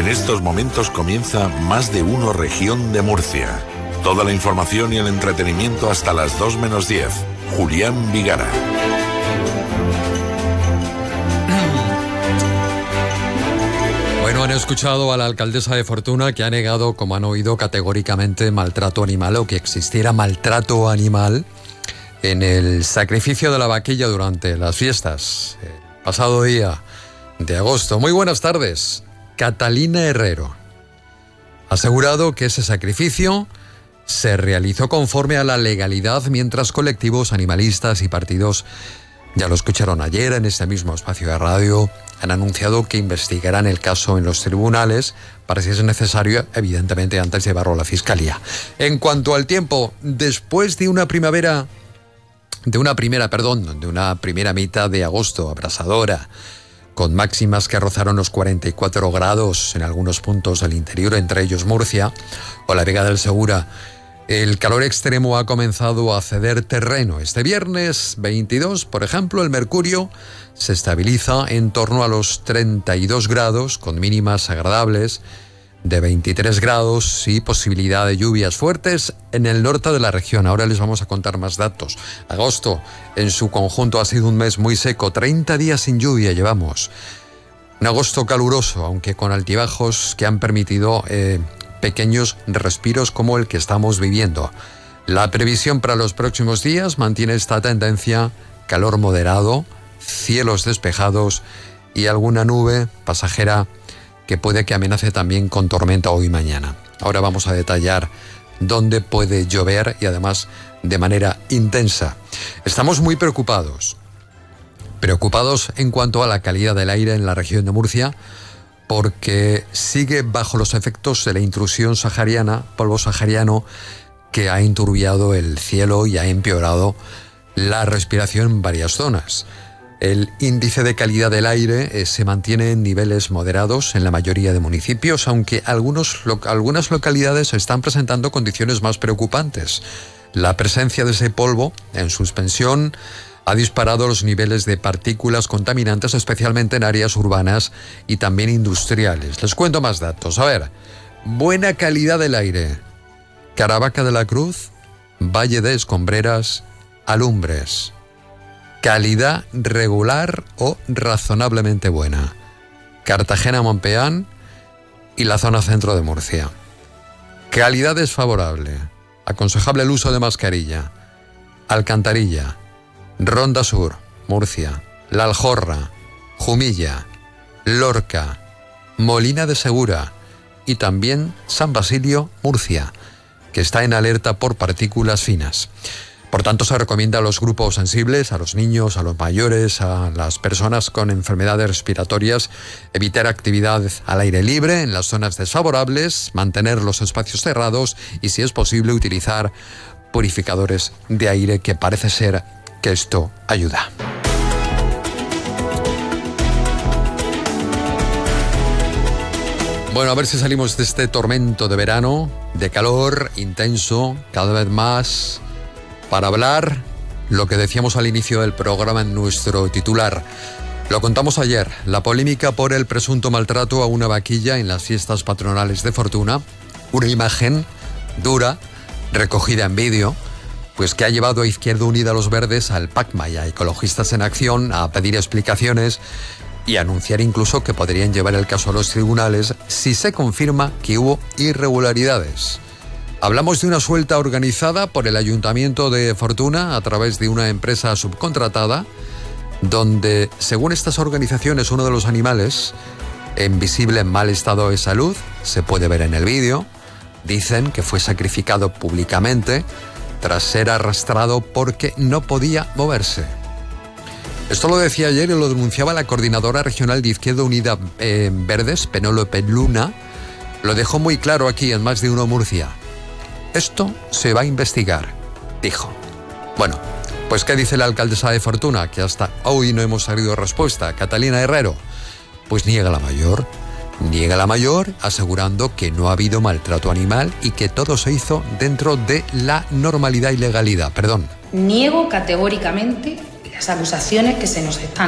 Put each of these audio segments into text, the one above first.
En estos momentos comienza Más de Uno Región de Murcia. Toda la información y el entretenimiento hasta las 2 menos 10. Julián Vigara. Bueno, han escuchado a la alcaldesa de Fortuna, que ha negado, como han oído, categóricamente maltrato animal, o que existiera maltrato animal en el sacrificio de la vaquilla durante las fiestas, el pasado día de agosto. Muy buenas tardes. Catalina Herrero ha asegurado que ese sacrificio se realizó conforme a la legalidad, mientras colectivos animalistas y partidos, ya lo escucharon ayer en este mismo espacio de radio, han anunciado que investigarán el caso en los tribunales para, si es necesario, evidentemente antes de llevarlo a la Fiscalía. En cuanto al tiempo, después de una primera mitad de agosto abrasadora, con máximas que rozaron los 44 grados en algunos puntos del interior, entre ellos Murcia o la Vega del Segura, el calor extremo ha comenzado a ceder terreno. Este viernes 22, por ejemplo, el mercurio se estabiliza en torno a los 32 grados, con mínimas agradables de 23 grados y posibilidad de lluvias fuertes en el norte de la región. Ahora les vamos a contar más datos. Agosto, en su conjunto, ha sido un mes muy seco. 30 días sin lluvia llevamos. Un agosto caluroso, aunque con altibajos que han permitido pequeños respiros como el que estamos viviendo. La previsión para los próximos días mantiene esta tendencia: calor moderado, cielos despejados y alguna nube pasajera que puede que amenace también con tormenta hoy y mañana. Ahora vamos a detallar dónde puede llover, y además de manera intensa. Estamos muy preocupados en cuanto a la calidad del aire en la región de Murcia, porque sigue bajo los efectos de la intrusión sahariana, polvo sahariano, que ha enturbiado el cielo y ha empeorado la respiración en varias zonas. El índice de calidad del aire se mantiene en niveles moderados en la mayoría de municipios, aunque algunas localidades están presentando condiciones más preocupantes. La presencia de ese polvo en suspensión ha disparado los niveles de partículas contaminantes, especialmente en áreas urbanas y también industriales. Les cuento más datos. A ver, buena calidad del aire: Caravaca de la Cruz, Valle de Escombreras, Alumbres. Calidad regular o razonablemente buena: Cartagena, Monpeán y la zona centro de Murcia. Calidad desfavorable: aconsejable el uso de mascarilla: Alcantarilla, Ronda Sur, Murcia, La Aljorra, Jumilla, Lorca, Molina de Segura y también San Basilio, Murcia, que está en alerta por partículas finas. Por tanto, se recomienda a los grupos sensibles, a los niños, a los mayores, a las personas con enfermedades respiratorias, evitar actividad al aire libre en las zonas desfavorables, mantener los espacios cerrados y, si es posible, utilizar purificadores de aire, que parece ser que esto ayuda. Bueno, a ver si salimos de este tormento de verano, de calor intenso, cada vez más, para hablar lo que decíamos al inicio del programa en nuestro titular. Lo contamos ayer: la polémica por el presunto maltrato a una vaquilla en las fiestas patronales de Fortuna. Una imagen dura, recogida en vídeo, pues que ha llevado a Izquierda Unida, a los Verdes, al PACMA y a Ecologistas en Acción a pedir explicaciones y anunciar incluso que podrían llevar el caso a los tribunales si se confirma que hubo irregularidades. Hablamos de una suelta organizada por el Ayuntamiento de Fortuna a través de una empresa subcontratada, donde, según estas organizaciones, uno de los animales, en visible mal estado de salud, se puede ver en el vídeo, dicen que fue sacrificado públicamente tras ser arrastrado porque no podía moverse. Esto lo decía ayer y lo denunciaba la coordinadora regional de Izquierda Unida Verdes, Penélope Luna. Lo dejó muy claro aquí en Más de Uno Murcia. Esto se va a investigar, dijo. Bueno, pues ¿qué dice la alcaldesa de Fortuna? Que hasta hoy no hemos sabido respuesta. Catalina Herrero, pues niega la mayor, asegurando que no ha habido maltrato animal y que todo se hizo dentro de la normalidad y legalidad. Perdón. Niego categóricamente las acusaciones que se nos están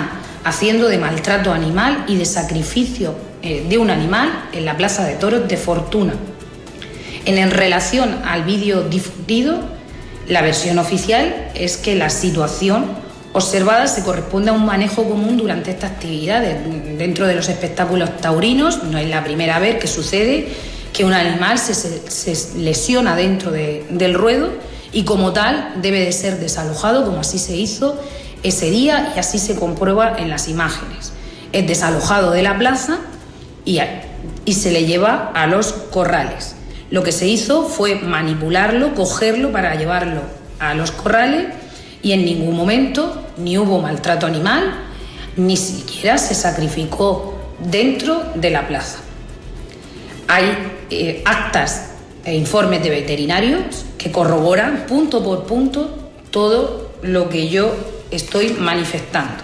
haciendo de maltrato animal y de sacrificio de un animal en la Plaza de Toros de Fortuna. En relación al vídeo difundido, la versión oficial es que la situación observada se corresponde a un manejo común durante estas actividades. Dentro de los espectáculos taurinos no es la primera vez que sucede que un animal se lesiona dentro del ruedo y como tal debe de ser desalojado, como así se hizo ese día y así se comprueba en las imágenes. Es desalojado de la plaza y se le lleva a los corrales. Lo que se hizo fue manipularlo, cogerlo para llevarlo a los corrales y en ningún momento ni hubo maltrato animal, ni siquiera se sacrificó dentro de la plaza. Hay actas e informes de veterinarios que corroboran punto por punto todo lo que yo estoy manifestando.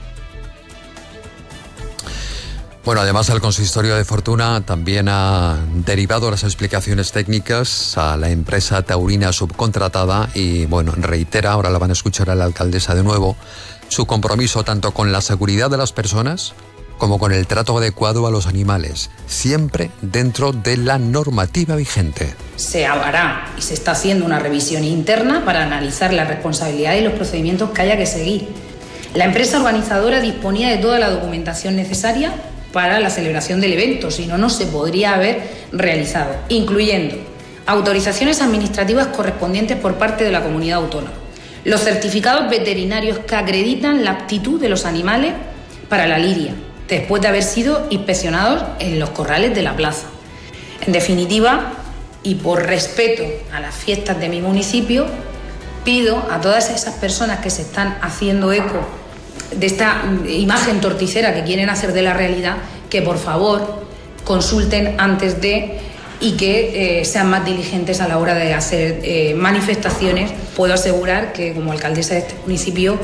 Bueno, además el consistorio de Fortuna también ha derivado las explicaciones técnicas a la empresa taurina subcontratada y, bueno, reitera, ahora la van a escuchar a la alcaldesa de nuevo, su compromiso tanto con la seguridad de las personas como con el trato adecuado a los animales, siempre dentro de la normativa vigente. Se hará y se está haciendo una revisión interna para analizar la responsabilidad y los procedimientos que haya que seguir. La empresa organizadora disponía de toda la documentación necesaria para la celebración del evento, si no, no se podría haber realizado, incluyendo autorizaciones administrativas correspondientes por parte de la comunidad autónoma, los certificados veterinarios que acreditan la aptitud de los animales para la lidia, después de haber sido inspeccionados en los corrales de la plaza. En definitiva, y por respeto a las fiestas de mi municipio, pido a todas esas personas que se están haciendo eco de esta imagen torticera que quieren hacer de la realidad, que por favor consulten antes de y que sean más diligentes a la hora de hacer manifestaciones. Puedo asegurar que como alcaldesa de este municipio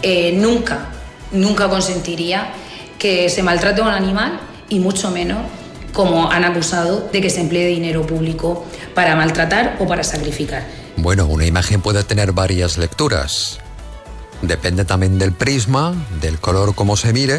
nunca consentiría que se maltrate a un animal y mucho menos, como han acusado, de que se emplee dinero público para maltratar o para sacrificar. Bueno, una imagen puede tener varias lecturas. Depende también del prisma, del color como se mire.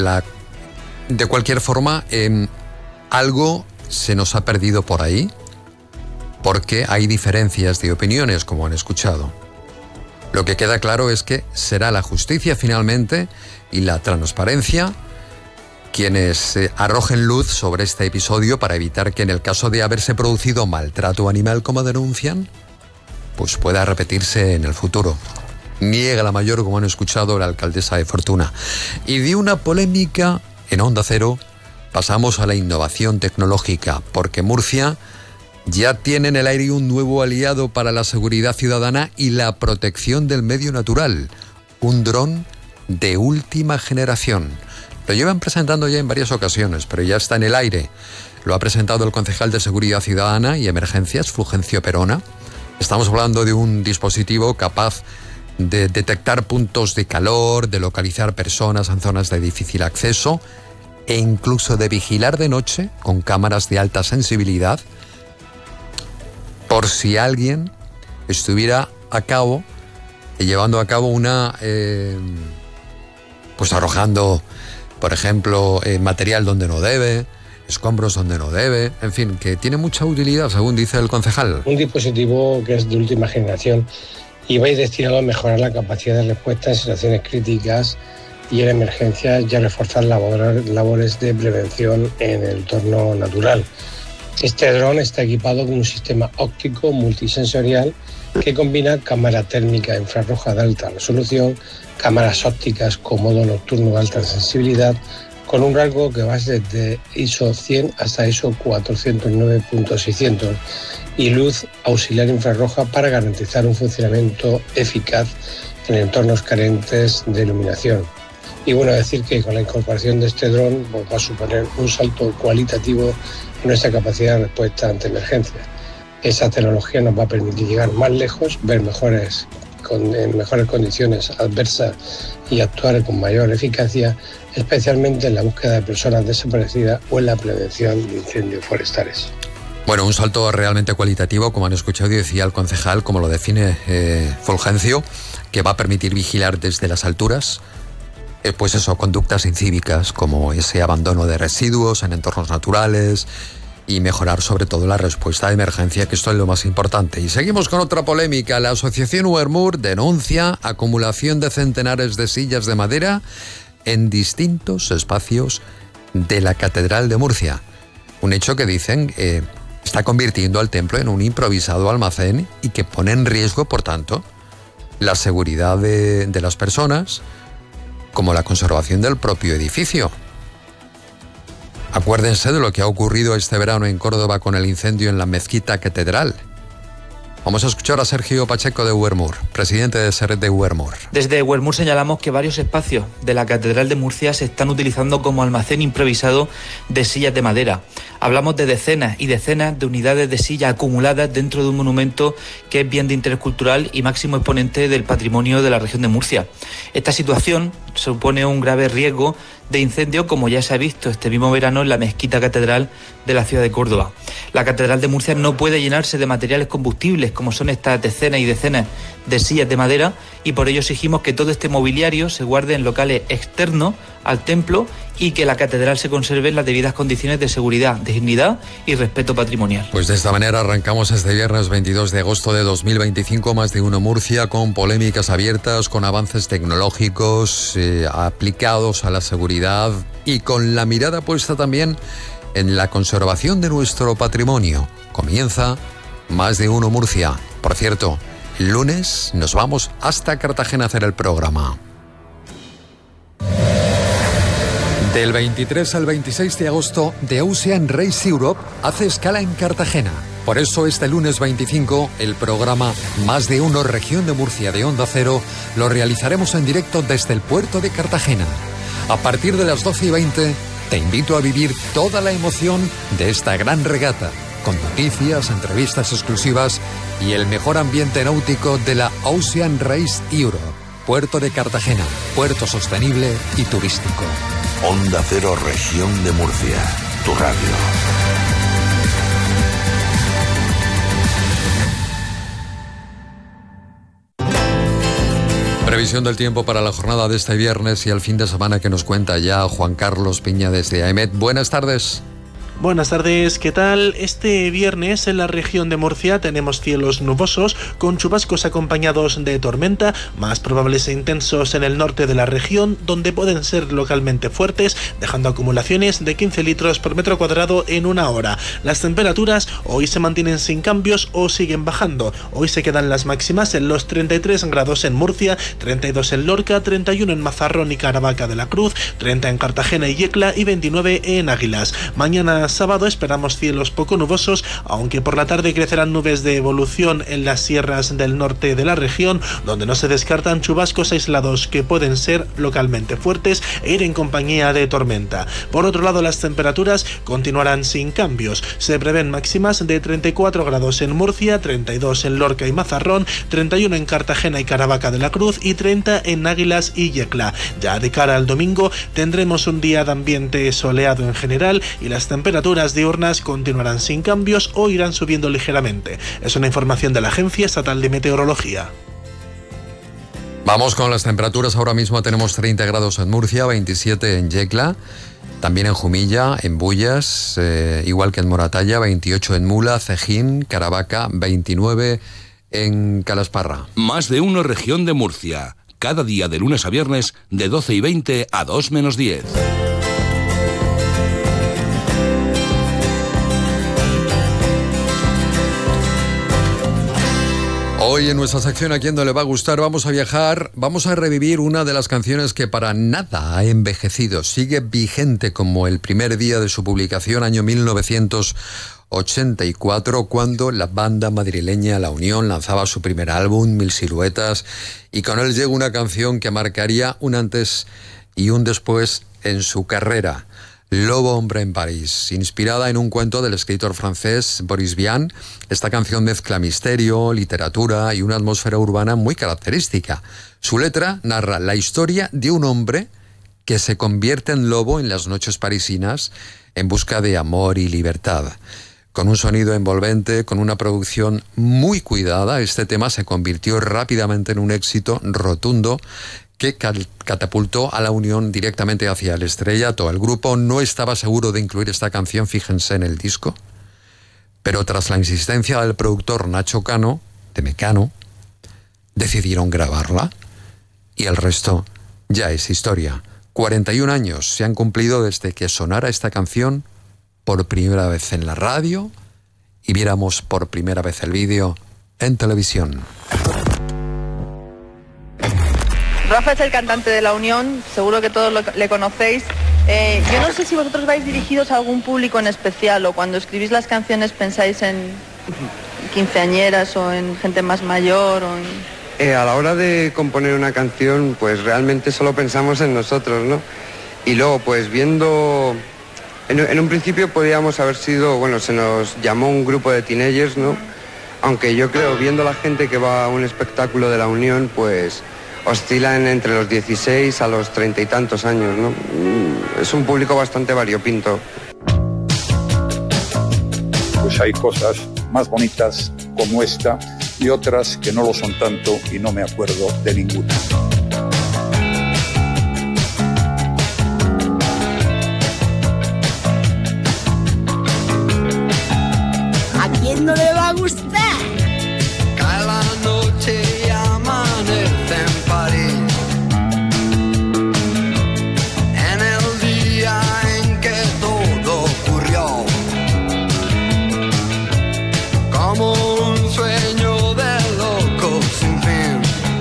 De cualquier forma, algo se nos ha perdido por ahí, porque hay diferencias de opiniones, como han escuchado. Lo que queda claro es que será la justicia finalmente y la transparencia quienes arrojen luz sobre este episodio para evitar que en el caso de haberse producido maltrato animal como denuncian, pues pueda repetirse en el futuro. Niega la mayor, como han escuchado, la alcaldesa de Fortuna. Y de una polémica en Onda Cero pasamos a la innovación tecnológica, porque Murcia ya tiene en el aire un nuevo aliado para la seguridad ciudadana y la protección del medio natural, un dron de última generación. Lo llevan presentando ya en varias ocasiones, pero ya está en el aire. Lo ha presentado el concejal de Seguridad Ciudadana y Emergencias, Fulgencio Perona. Estamos hablando de un dispositivo capaz de detectar puntos de calor, de localizar personas en zonas de difícil acceso e incluso de vigilar de noche con cámaras de alta sensibilidad por si alguien estuviera llevando a cabo una pues arrojando, por ejemplo, material donde no debe, escombros donde no debe, en fin, que tiene mucha utilidad, según dice el concejal. Un dispositivo que es de última generación y va a ir destinado a mejorar la capacidad de respuesta en situaciones críticas y en emergencias y a reforzar labores de prevención en el entorno natural. Este dron está equipado con un sistema óptico multisensorial que combina cámara térmica infrarroja de alta resolución, cámaras ópticas con modo nocturno de alta sensibilidad, con un rango que va desde ISO 100 hasta ISO 409.600 y luz auxiliar infrarroja para garantizar un funcionamiento eficaz en entornos carentes de iluminación. Y bueno, decir que con la incorporación de este dron va a suponer un salto cualitativo en nuestra capacidad de respuesta ante emergencias. Esa tecnología nos va a permitir llegar más lejos, ver en mejores condiciones adversas y actuar con mayor eficacia, especialmente en la búsqueda de personas desaparecidas o en la prevención de incendios forestales. Bueno, un salto realmente cualitativo, como han escuchado y decía el concejal, como lo define Fulgencio, que va a permitir vigilar desde las alturas pues eso, conductas incívicas como ese abandono de residuos en entornos naturales y mejorar sobre todo la respuesta de emergencia, que esto es lo más importante. Y seguimos con otra polémica. La asociación Uermur denuncia acumulación de centenares de sillas de madera en distintos espacios de la Catedral de Murcia. Un hecho que dicen está convirtiendo al templo en un improvisado almacén y que pone en riesgo, por tanto, la seguridad de las personas, como la conservación del propio edificio. Acuérdense de lo que ha ocurrido este verano en Córdoba con el incendio en la mezquita catedral. Vamos a escuchar a Sergio Pacheco de Uermur, presidente de Uermur. Desde Uermur señalamos que varios espacios de la Catedral de Murcia se están utilizando como almacén improvisado de sillas de madera. Hablamos de decenas y decenas de unidades de sillas acumuladas dentro de un monumento que es bien de interés cultural y máximo exponente del patrimonio de la región de Murcia. Esta situación supone un grave riesgo de incendio, como ya se ha visto este mismo verano en la mezquita catedral de la ciudad de Córdoba. La Catedral de Murcia no puede llenarse de materiales combustibles como son estas decenas y decenas de sillas de madera, y por ello exigimos que todo este mobiliario se guarde en locales externos al templo y que la catedral se conserve en las debidas condiciones de seguridad, dignidad y respeto patrimonial. Pues de esta manera arrancamos este viernes 22 de agosto de 2025, Más de Uno Murcia, con polémicas abiertas, con avances tecnológicos aplicados a la seguridad y con la mirada puesta también en la conservación de nuestro patrimonio. Comienza Más de Uno Murcia. Por cierto, el lunes nos vamos hasta Cartagena a hacer el programa. Del 23 al 26 de agosto, The Ocean Race Europe hace escala en Cartagena. Por eso este lunes 25, el programa Más de Uno Región de Murcia de Onda Cero lo realizaremos en directo desde el puerto de Cartagena. A partir de las 12:20, te invito a vivir toda la emoción de esta gran regata, con noticias, entrevistas exclusivas y el mejor ambiente náutico de la Ocean Race Europe. Puerto de Cartagena, puerto sostenible y turístico. Onda Cero Región de Murcia, tu radio. Previsión del tiempo para la jornada de este viernes y el fin de semana que nos cuenta ya Juan Carlos Piña desde AEMET. Buenas tardes. Buenas tardes, ¿qué tal? Este viernes en la región de Murcia tenemos cielos nubosos con chubascos acompañados de tormenta, más probables e intensos en el norte de la región, donde pueden ser localmente fuertes, dejando acumulaciones de 15 litros por metro cuadrado en una hora. Las temperaturas hoy se mantienen sin cambios o siguen bajando. Hoy se quedan las máximas en los 33 grados en Murcia, 32 en Lorca, 31 en Mazarrón y Caravaca de la Cruz, 30 en Cartagena y Yecla y 29 en Águilas. Mañana sábado esperamos cielos poco nubosos, aunque por la tarde crecerán nubes de evolución en las sierras del norte de la región, donde no se descartan chubascos aislados que pueden ser localmente fuertes e ir en compañía de tormenta. Por otro lado, las temperaturas continuarán sin cambios. Se prevén máximas de 34 grados en Murcia, 32 en Lorca y Mazarrón, 31 en Cartagena y Caravaca de la Cruz y 30 en Águilas y Yecla. Ya de cara al domingo tendremos un día de ambiente soleado en general y las temperaturas diurnas continuarán sin cambios o irán subiendo ligeramente. Es una información de la Agencia Estatal de Meteorología. Vamos con las temperaturas. Ahora mismo tenemos 30 grados en Murcia, 27 en Yecla, también en Jumilla, en Bullas, igual que en Moratalla, 28 en Mula, Cejín, Caravaca, 29 en Calasparra. Más de Uno Región de Murcia. Cada día de lunes a viernes de 12:20 a 2 menos 10. Hoy en nuestra sección ¿A quién no le va a gustar? Vamos a viajar, vamos a revivir una de las canciones que para nada ha envejecido. Sigue vigente como el primer día de su publicación, año 1984, cuando la banda madrileña La Unión lanzaba su primer álbum, Mil Siluetas, y con él llega una canción que marcaría un antes y un después en su carrera. Lobo Hombre en París, inspirada en un cuento del escritor francés Boris Vian. Esta canción mezcla misterio, literatura y una atmósfera urbana muy característica. Su letra narra la historia de un hombre que se convierte en lobo en las noches parisinas en busca de amor y libertad. Con un sonido envolvente, con una producción muy cuidada, este tema se convirtió rápidamente en un éxito rotundo que catapultó a la Unión directamente hacia el estrellato. El grupo no estaba seguro de incluir esta canción, fíjense, en el disco, pero tras la insistencia del productor Nacho Cano, de Mecano, decidieron grabarla y el resto ya es historia. 41 años se han cumplido desde que sonara esta canción por primera vez en la radio y viéramos por primera vez el vídeo en televisión. Rafa es el cantante de La Unión, seguro que todos le conocéis. Yo no sé si vosotros vais dirigidos a algún público en especial o cuando escribís las canciones pensáis en quinceañeras o en gente más mayor o en... A la hora de componer una canción, pues realmente solo pensamos en nosotros, ¿no? Y luego, pues viendo... En un principio podíamos haber sido, bueno, se nos llamó un grupo de teenagers, ¿no? Aunque yo creo, viendo la gente que va a un espectáculo de La Unión, pues oscilan entre los 16 a los 30 y tantos años, ¿no? Es un público bastante variopinto. Pues hay cosas más bonitas como esta y otras que no lo son tanto y no me acuerdo de ninguna. ¿A quién no le va a gustar? Cae la noche y amanece en París. En el día en que todo ocurrió, como un sueño de loco sin fin.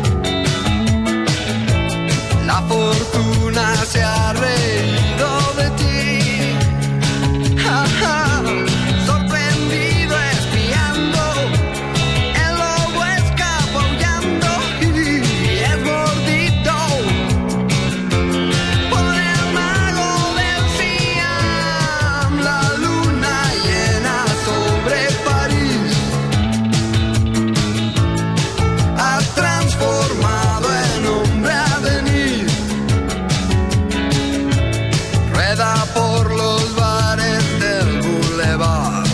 La fortuna se ha reído de ti. Ja, ja. Sorprendido espiando, el lobo escapa aullando y es mordido por el mago del Siam. La luna llena sobre París ha transformado en hombre a venir. Rueda por los bares del boulevard.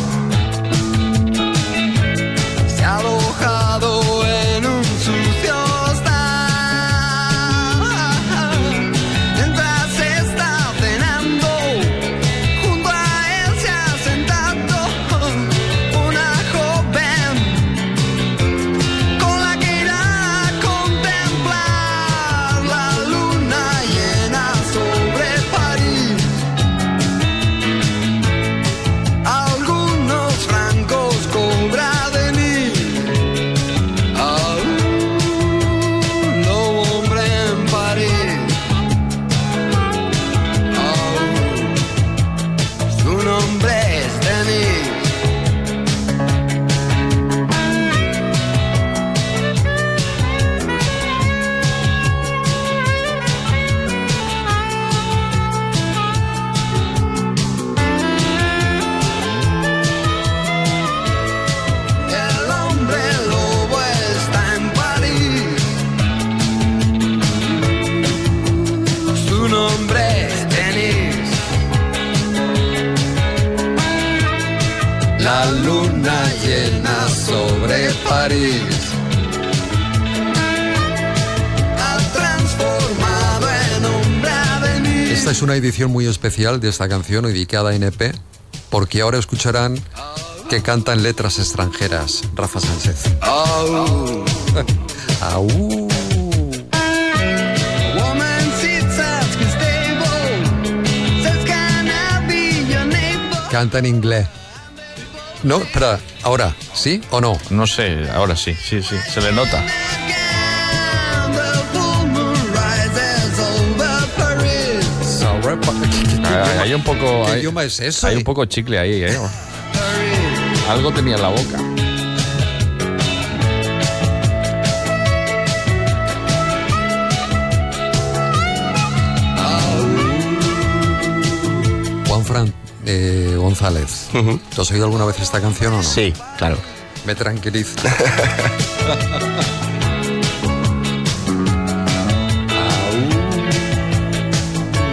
Se ha alojado en un sucio hostal. Mientras está cenando, junto a él se ha sentado una joven con la que irá a contemplar la luna llena sobre París. Algunos francos cobra de mí. Un lobo hombre en París. Su nombre es Denis. El hombre lobo está en París. Su nombre es Denis. La luna llena sobre París ha transformado en hombre a venir. Esta es una edición muy especial de esta canción dedicada en EP, porque ahora escucharán que cantan letras extranjeras Rafa Sánchez. Oh. Aú. Woman sits at his table, says, "Can I be your neighbor?" Canta en inglés. No, espera, ahora, ¿sí o no? No sé, ahora sí, se le nota. And the full moon rises over Paris. Hay un poco... ¿Qué hay, idioma es eso? Hay un poco chicle ahí, ¿eh? Algo tenía en la boca. Juanfran González, ¿tú has oído alguna vez esta canción o no? Sí, claro. Me tranquiliza.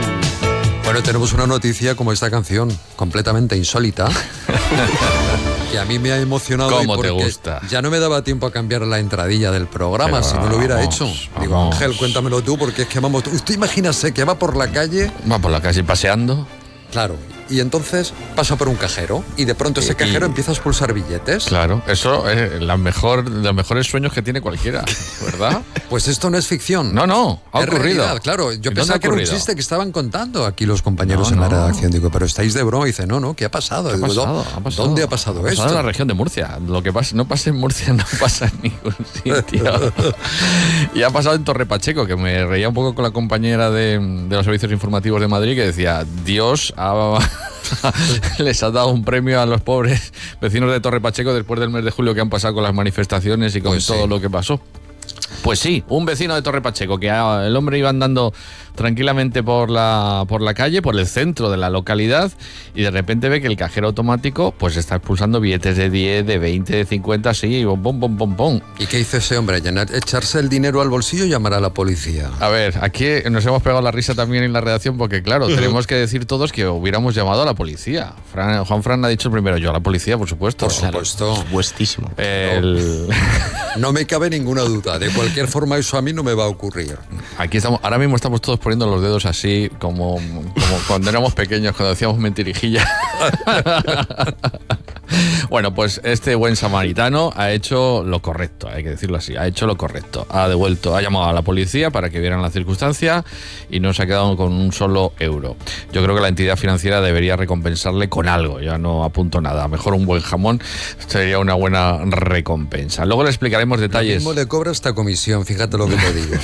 Bueno, tenemos una noticia como esta canción, completamente insólita, Que a mí me ha emocionado. ¿Cómo te porque gusta? Ya no me daba tiempo a cambiar la entradilla del programa, Pero si no lo hubiera vamos, hecho. Digo, vamos. Ángel, cuéntamelo tú, porque es que vamos, usted imagínase que va por la calle. Va por la calle paseando. Claro, y entonces pasa por un cajero y de pronto ese cajero empieza a expulsar billetes. Claro, eso es los mejores sueños que tiene cualquiera, ¿verdad? Pues esto no es ficción. No, ha Es ocurrido. realidad, claro, yo ¿Y pensaba dónde ha que era un ocurrido? chiste que estaban contando aquí los compañeros en la redacción. Digo, pero estáis de broma. Y dice, no, ¿qué ha pasado? ¿Qué ha Digo, pasado? ¿dónde ha pasado esto? en la región de Murcia. Lo que no pasa en Murcia no pasa en ningún sitio. Y ha pasado en Torre Pacheco, que me reía un poco con la compañera de los servicios informativos de Madrid, que decía, Dios les ha dado un premio a los pobres vecinos de Torre Pacheco después del mes de julio que han pasado con las manifestaciones y con todo lo que pasó. Pues sí, un vecino de Torre Pacheco, que el hombre iba andando tranquilamente por la calle, por el centro de la localidad, y de repente ve que el cajero automático pues está expulsando billetes de 10, de 20, de 50, así, pom. ¿Y qué hizo ese hombre? ¿Echarse el dinero al bolsillo o llamar a la policía? A ver, aquí nos hemos pegado la risa también en la redacción porque, claro, tenemos que decir todos que hubiéramos llamado a la policía. Juan Fran ha dicho primero, yo a la policía, por supuesto. Por supuesto. Supuestísimo. No me cabe ninguna duda. De cualquier forma, eso a mí no me va a ocurrir. Aquí estamos, ahora mismo estamos todos poniendo los dedos así, como cuando éramos pequeños, cuando decíamos mentirijilla. Bueno, pues este buen samaritano ha hecho lo correcto, hay que decirlo así, ha hecho lo correcto. Ha llamado a la policía para que vieran la circunstancia y no se ha quedado con un solo euro. Yo creo que la entidad financiera debería recompensarle con algo, ya no apunto nada. Mejor un buen jamón sería una buena recompensa. Luego le explicaremos detalles. Lo mismo le cobra esta comisión, fíjate lo que te digo.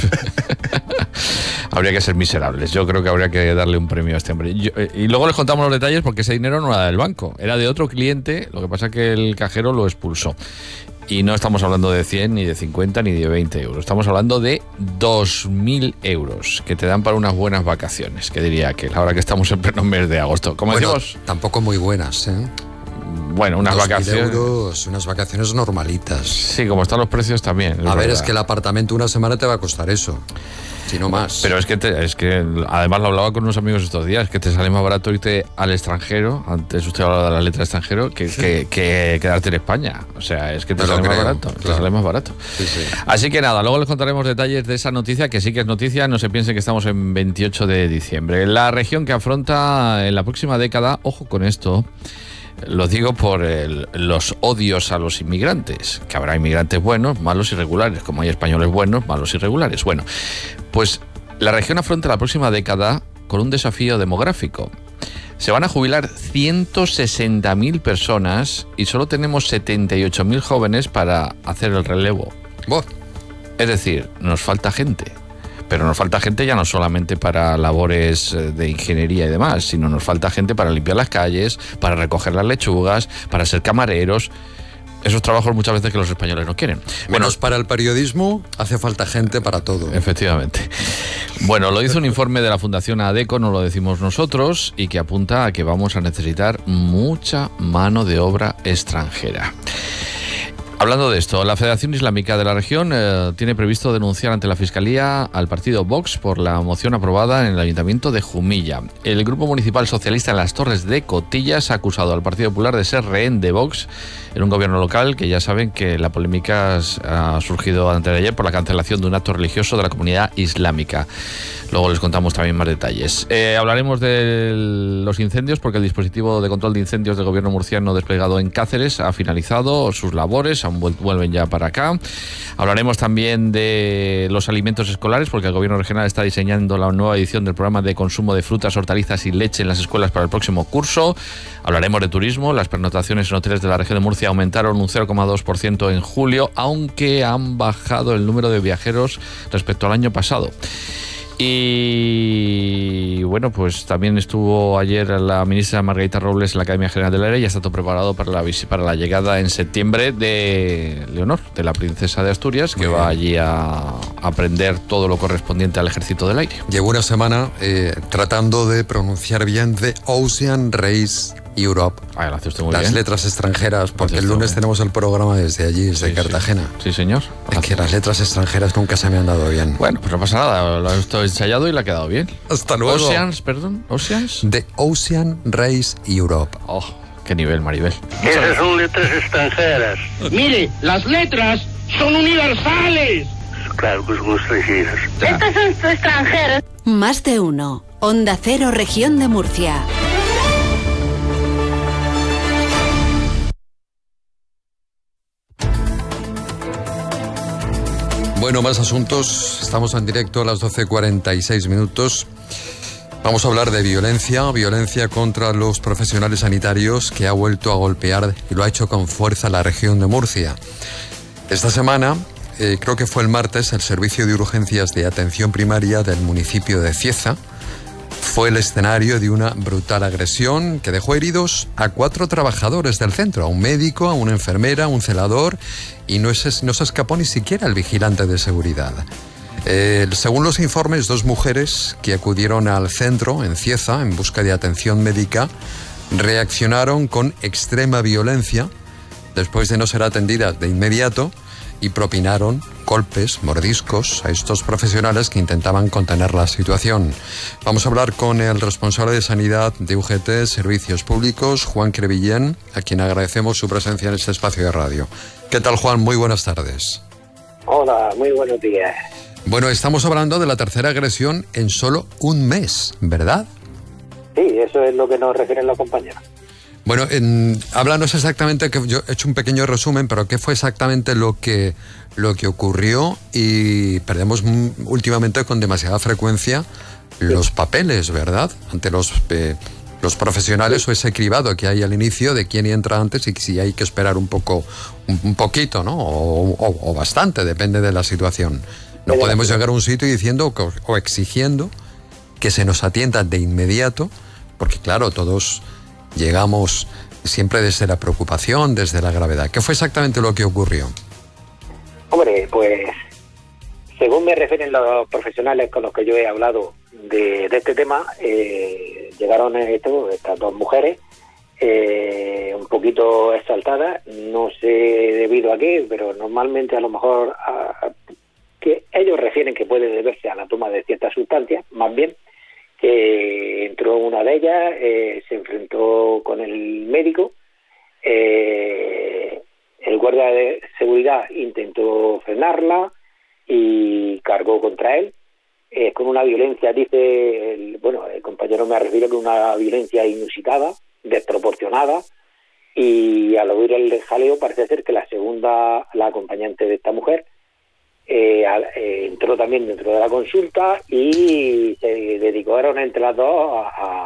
Habría que ser miserables. Yo creo que habría que darle un premio a este hombre. Y luego les contamos los detalles porque ese dinero no era del banco, era de otro cliente, lo que pasa es que el cajero lo expulsó. Y no estamos hablando de 100, ni de 50, ni de 20 euros. Estamos hablando de 2.000 euros que te dan para unas buenas vacaciones, que diría que ahora que estamos en pleno mes de agosto. Como decimos, tampoco muy buenas, ¿eh? Bueno, unas vacaciones. Euros, unas vacaciones normalitas. Sí, como están los precios también. A ver, es que el apartamento una semana te va a costar eso. Si no más. Pero es que además lo hablaba con unos amigos estos días, que te sale más barato irte al extranjero, antes usted hablaba de la letra extranjero, que quedarte en España. O sea, es que te sale más barato. Claro. Te sale más barato. Sí. Así que nada, luego les contaremos detalles de esa noticia, que sí que es noticia, no se piense que estamos en 28 de diciembre. La región que afronta en la próxima década, ojo con esto, lo digo por los odios a los inmigrantes, que habrá inmigrantes buenos, malos y regulares, como hay españoles buenos, malos y regulares. Bueno, pues la región afronta la próxima década con un desafío demográfico. Se van a jubilar 160.000 personas y solo tenemos 78.000 jóvenes para hacer el relevo. Es decir, nos falta gente. Pero nos falta gente ya no solamente para labores de ingeniería y demás, sino nos falta gente para limpiar las calles, para recoger las lechugas, para ser camareros. Esos trabajos muchas veces que los españoles no quieren. Menos para el periodismo, hace falta gente para todo. Efectivamente. Bueno, lo hizo un informe de la Fundación ADECO, no lo decimos nosotros, y que apunta a que vamos a necesitar mucha mano de obra extranjera. Hablando de esto, la Federación Islámica de la región tiene previsto denunciar ante la Fiscalía al partido Vox por la moción aprobada en el Ayuntamiento de Jumilla. El Grupo Municipal Socialista en las Torres de Cotillas ha acusado al Partido Popular de ser rehén de Vox en un gobierno local, que ya saben que la polémica ha surgido antes de ayer por la cancelación de un acto religioso de la comunidad islámica. Luego les contamos también más detalles. Hablaremos de los incendios, porque el dispositivo de control de incendios del gobierno murciano desplegado en Cáceres ha finalizado sus labores, vuelven ya para acá. Hablaremos también de los alimentos escolares, porque el gobierno regional está diseñando la nueva edición del programa de consumo de frutas, hortalizas y leche en las escuelas para el próximo curso. Hablaremos de turismo. Las pernoctaciones en hoteles de la región de Murcia aumentaron un 0,2% en julio, aunque han bajado el número de viajeros respecto al año pasado. Y bueno, pues también estuvo ayer la ministra Margarita Robles en la Academia General del Aire y ya está todo preparado para la llegada en septiembre de Leonor, de la princesa de Asturias, que va allí a aprender todo lo correspondiente al Ejército del Aire. Llevo una semana tratando de pronunciar bien The Ocean Race Europe. Lo hace usted muy las bien. Letras extranjeras, porque el lunes tenemos el programa desde allí, desde Cartagena. Sí, señor. Es que las letras extranjeras nunca se me han dado bien. Bueno, pues no pasa nada, lo he ensayado y le ha quedado bien. Hasta luego. Oceans. The Ocean Race Europe. ¿Qué nivel, Maribel? Esas son letras extranjeras. Mire, las letras son universales. Claro que son extranjeras. Estas son extranjeras. Más de uno. Onda Cero, Región de Murcia. Bueno, más asuntos. Estamos en directo a las 12:46 minutos. Vamos a hablar de violencia contra los profesionales sanitarios, que ha vuelto a golpear y lo ha hecho con fuerza la región de Murcia. Esta semana, creo que fue el martes, el Servicio de Urgencias de Atención Primaria del municipio de Cieza fue el escenario de una brutal agresión que dejó heridos a 4 trabajadores del centro, a un médico, a una enfermera, a un celador, y no se escapó ni siquiera el vigilante de seguridad. Según los informes, 2 mujeres que acudieron al centro en Cieza en busca de atención médica reaccionaron con extrema violencia después de no ser atendidas de inmediato y propinaron golpes, mordiscos a estos profesionales que intentaban contener la situación. Vamos a hablar con el responsable de Sanidad de UGT Servicios Públicos, Juan Crevillén, a quien agradecemos su presencia en este espacio de radio. ¿Qué tal, Juan? Muy buenas tardes. Hola, muy buenos días. Bueno, estamos hablando de la tercera agresión en solo un mes, ¿verdad? Sí, eso es lo que nos refieren los compañeros. Bueno, háblanos exactamente, que yo he hecho un pequeño resumen, pero ¿qué fue exactamente lo que ocurrió? Y perdemos últimamente con demasiada frecuencia los papeles, ¿verdad? Ante los profesionales, o ese cribado que hay al inicio de quién entra antes y si hay que esperar un poquito, ¿no? O bastante, depende de la situación. No podemos llegar a un sitio diciendo o exigiendo que se nos atienda de inmediato, porque claro, todos llegamos siempre desde la preocupación, desde la gravedad. ¿Qué fue exactamente lo que ocurrió? Hombre, pues según me refieren los profesionales con los que yo he hablado de este tema, llegaron estas 2 mujeres un poquito exaltadas, no sé debido a qué, pero normalmente a lo mejor que ellos refieren que puede deberse a la toma de ciertas sustancias, más bien. Entró una de ellas, se enfrentó con el médico, el guardia de seguridad intentó frenarla y cargó contra él, con una violencia, dice, el compañero me refiero que una violencia inusitada, desproporcionada, y al oír el jaleo parece ser que la acompañante de esta mujer, entró también dentro de la consulta y se dedicaron entre las dos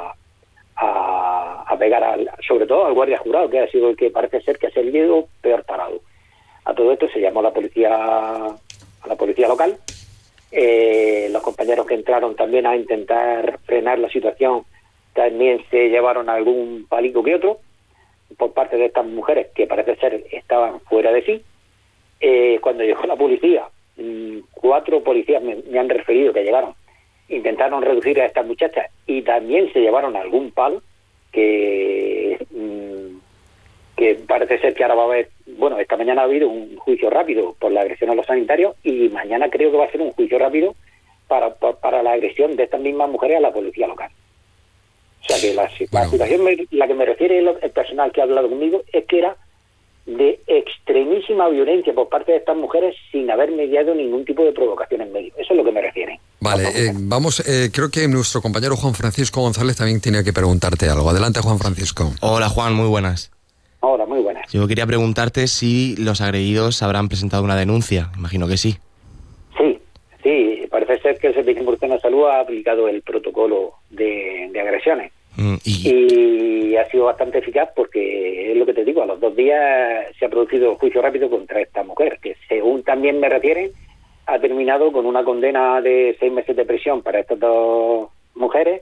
a pegar sobre todo al guardia jurado, que ha sido el que parece ser que ha salido peor parado. A todo esto se llamó a la policía local. Los compañeros que entraron también a intentar frenar la situación también se llevaron algún palico que otro por parte de estas mujeres, que parece ser estaban fuera de sí. Cuando llegó la policía, 4 policías me han referido que llegaron, intentaron reducir a estas muchachas y también se llevaron algún palo que parece ser que ahora va a haber, esta mañana ha habido un juicio rápido por la agresión a los sanitarios y mañana creo que va a ser un juicio rápido para la agresión de estas mismas mujeres a la policía local. O sea que la situación la que me refiere el personal que ha hablado conmigo es que era de extremísima violencia por parte de estas mujeres sin haber mediado ningún tipo de provocación en medio. Eso es lo que me refiere. Vale, creo que nuestro compañero Juan Francisco González también tiene que preguntarte algo. Adelante, Juan Francisco. Hola, Juan, muy buenas. Hola, muy buenas. Yo quería preguntarte si los agredidos habrán presentado una denuncia. Imagino que sí. Sí, parece ser que el Servicio Murciano de Salud ha aplicado el protocolo de agresiones. Y ha sido bastante eficaz porque es lo que te digo, a los 2 días se ha producido juicio rápido contra esta mujer, que según también me refieren, ha terminado con una condena de 6 meses de prisión para estas 2 mujeres,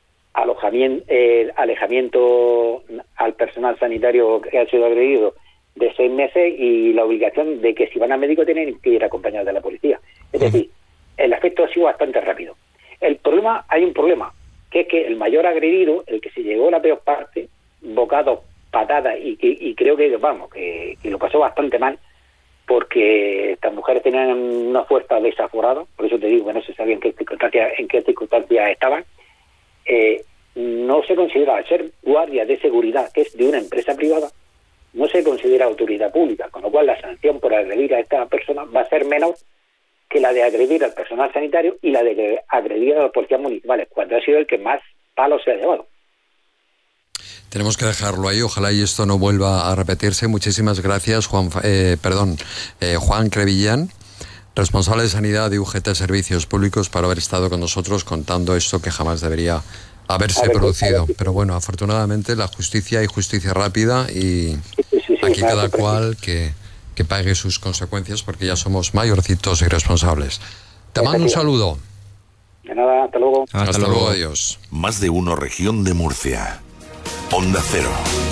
alejamiento al personal sanitario que ha sido agredido de 6 meses y la obligación de que si van al médico tienen que ir acompañados de la policía. Es decir, el efecto ha sido bastante rápido. Hay un problema, que es que el mayor agredido, el que se llevó la peor parte, bocados, patadas, y creo que lo pasó bastante mal, porque estas mujeres tenían una fuerza desaforada, por eso te digo que no se sabía en qué circunstancias estaban, no se considera, al ser guardia de seguridad, que es de una empresa privada, no se considera autoridad pública, con lo cual la sanción por agredir a esta persona va a ser menor que la de agredir al personal sanitario y la de agredir a los policías municipales, cuando ha sido el que más palos se ha llevado. Tenemos que dejarlo ahí, ojalá y esto no vuelva a repetirse. Muchísimas gracias, Juan Crevillán, responsable de Sanidad de UGT Servicios Públicos, por haber estado con nosotros contando esto que jamás debería haberse producido. Pero bueno, afortunadamente la justicia y justicia rápida y aquí cada cual que pague sus consecuencias, porque ya somos mayorcitos y responsables. Te mando un saludo. De nada, hasta luego. Hasta luego, adiós. Más de uno, región de Murcia. Onda Cero.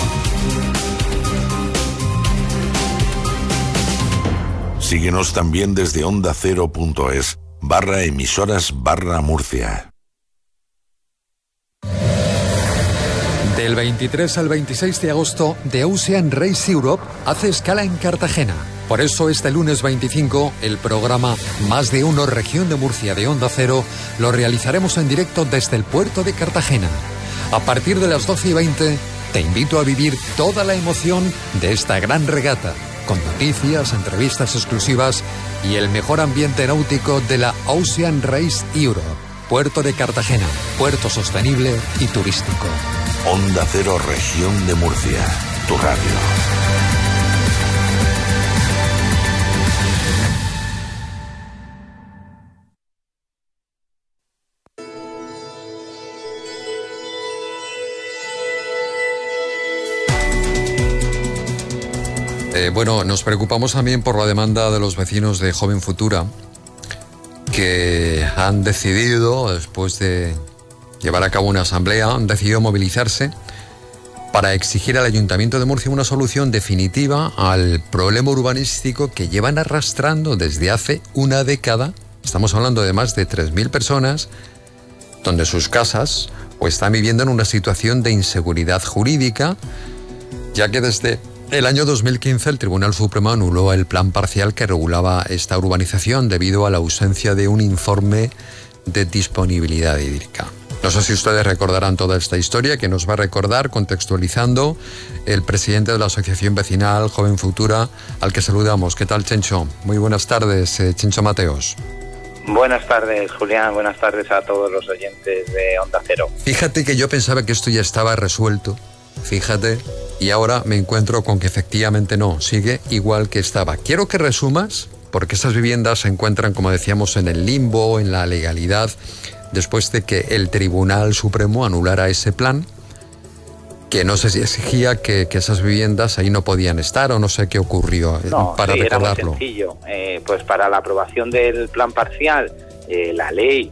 Síguenos también desde ondacero.es/emisoras/Murcia. Del 23 al 26 de agosto, The Ocean Race Europe hace escala en Cartagena. Por eso este lunes 25, el programa Más de Uno Región de Murcia de Onda Cero lo realizaremos en directo desde el puerto de Cartagena. A partir de las 12:20, te invito a vivir toda la emoción de esta gran regata, con noticias, entrevistas exclusivas y el mejor ambiente náutico de la Ocean Race Europe. Puerto de Cartagena, puerto sostenible y turístico. Onda Cero, región de Murcia, tu radio. Bueno, nos preocupamos también por la demanda de los vecinos de Joven Futura, que han decidido, después de llevar a cabo una asamblea, han decidido movilizarse para exigir al Ayuntamiento de Murcia una solución definitiva al problema urbanístico que llevan arrastrando desde hace una década. Estamos hablando de más de 3.000 personas, donde sus casas o están viviendo en una situación de inseguridad jurídica, ya que desde el año 2015 el Tribunal Supremo anuló el plan parcial que regulaba esta urbanización debido a la ausencia de un informe de disponibilidad hídrica. No sé si ustedes recordarán toda esta historia, que nos va a recordar, contextualizando, el presidente de la Asociación Vecinal Joven Futura, al que saludamos. ¿Qué tal, Chencho? Muy buenas tardes, Chencho Mateos. Buenas tardes, Julián. Buenas tardes a todos los oyentes de Onda Cero. Fíjate que yo pensaba que esto ya estaba resuelto. Fíjate, y ahora me encuentro con que efectivamente no, sigue igual que estaba. Quiero que resumas, porque esas viviendas se encuentran, como decíamos, en el limbo, en la legalidad, después de que el Tribunal Supremo anulara ese plan, que no sé si exigía que esas viviendas ahí no podían estar, o no sé qué ocurrió, para recordarlo. Era muy sencillo. Pues para la aprobación del plan parcial, la ley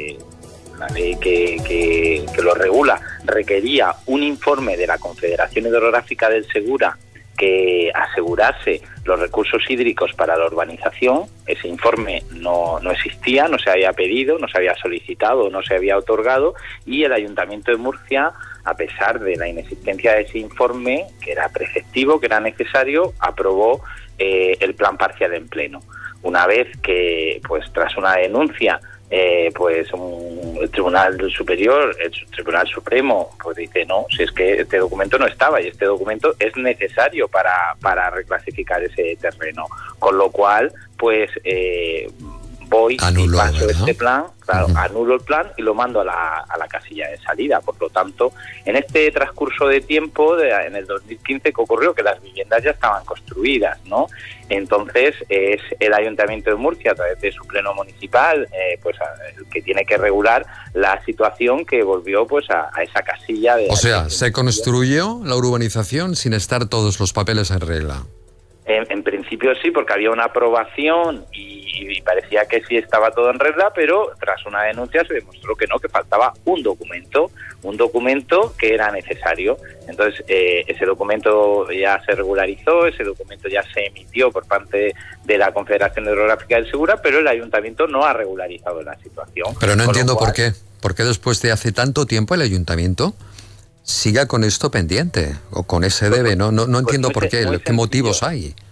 que lo regula requería un informe de la Confederación Hidrográfica del Segura que asegurase los recursos hídricos para la urbanización. Ese informe no existía, no se había pedido, no se había solicitado, no se había otorgado, y el Ayuntamiento de Murcia, a pesar de la inexistencia de ese informe, que era preceptivo, que era necesario, aprobó el plan parcial en pleno. Una vez que, pues tras una denuncia, el Tribunal Superior, el Tribunal Supremo, pues dice, no, si es que este documento no estaba, y este documento es necesario para reclasificar ese terreno, con lo cual, pues voy anuló, y paso ¿verdad? Este plan, claro, anulo el plan y lo mando a la casilla de salida. Por lo tanto, en este transcurso de tiempo, en el 2015, que ocurrió que las viviendas ya estaban construidas, ¿no? Entonces es el Ayuntamiento de Murcia, a través de su pleno municipal, el que tiene que regular la situación que volvió pues a esa casilla de... O sea, se construyó la urbanización sin estar todos los papeles en regla. En principio sí, porque había una aprobación y parecía que sí estaba todo en regla, pero tras una denuncia se demostró que no, que faltaba un documento que era necesario. Entonces ese documento ya se regularizó, ese documento ya se emitió por parte de la Confederación Hidrográfica del Segura, pero el Ayuntamiento no ha regularizado la situación. Pero no entiendo por qué. ¿Por qué después de hace tanto tiempo el Ayuntamiento siga con esto pendiente o con ese debe? No entiendo por qué, qué motivos hay.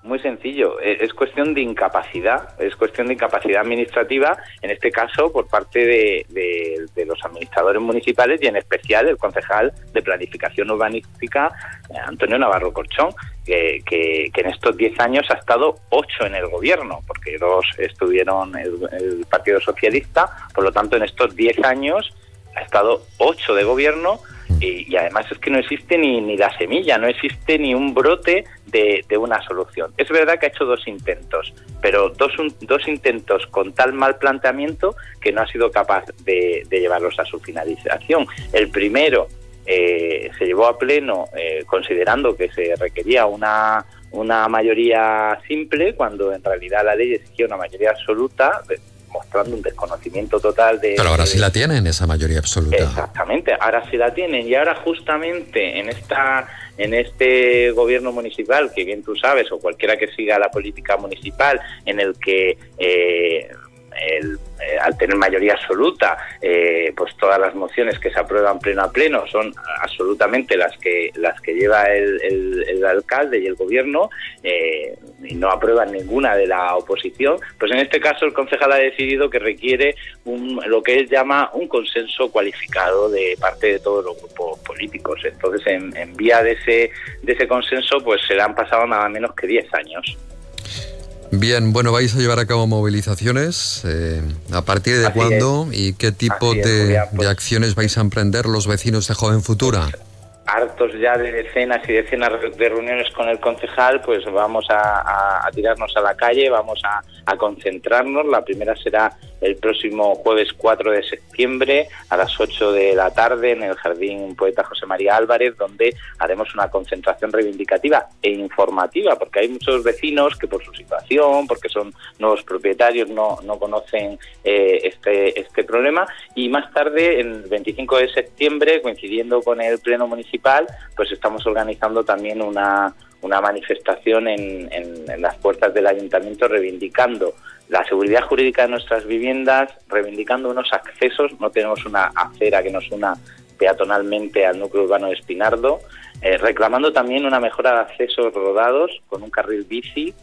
Muy sencillo, es cuestión de incapacidad, administrativa, en este caso por parte de los administradores municipales y en especial el concejal de Planificación Urbanística, Antonio Navarro Corchón, que en estos 10 años ha estado 8 en el gobierno, porque 2 estuvieron el Partido Socialista, por lo tanto en estos 10 años ha estado 8 de gobierno. Y además es que no existe ni la semilla, no existe ni un brote de una solución. Es verdad que ha hecho 2 intentos, pero dos intentos con tal mal planteamiento que no ha sido capaz de llevarlos a su finalización. El primero se llevó a pleno considerando que se requería una mayoría simple, cuando en realidad la ley exigía una mayoría absoluta, mostrando un desconocimiento total de... Pero ahora sí la tienen, esa mayoría absoluta. Exactamente, ahora sí la tienen, y ahora justamente en este gobierno municipal, que bien tú sabes, o cualquiera que siga la política municipal, en el que al tener mayoría absoluta, pues todas las mociones que se aprueban pleno a pleno son absolutamente las que lleva el alcalde y el gobierno, y no aprueban ninguna de la oposición. Pues en este caso el concejal ha decidido que requiere lo que él llama un consenso cualificado de parte de todos los grupos políticos. Entonces, en vía de ese consenso, pues se le han pasado nada menos que 10 años. Bien, bueno, vais a llevar a cabo movilizaciones. ¿A partir de cuándo y qué tipo de acciones vais a emprender los vecinos de Joven Futura? Hartos ya de decenas y decenas de reuniones con el concejal, pues vamos a tirarnos a la calle, vamos a concentrarnos. La primera será el próximo jueves 4 de septiembre a las 8 de la tarde en el Jardín Poeta José María Álvarez, donde haremos una concentración reivindicativa e informativa, porque hay muchos vecinos que por su situación, porque son nuevos propietarios, no conocen este problema. Y más tarde, el 25 de septiembre, coincidiendo con el Pleno Municipal, pues estamos organizando también una manifestación en las puertas del Ayuntamiento, reivindicando la seguridad jurídica de nuestras viviendas, reivindicando unos accesos. No tenemos una acera que nos una peatonalmente al núcleo urbano de Espinardo, reclamando también una mejora de accesos rodados con un carril bici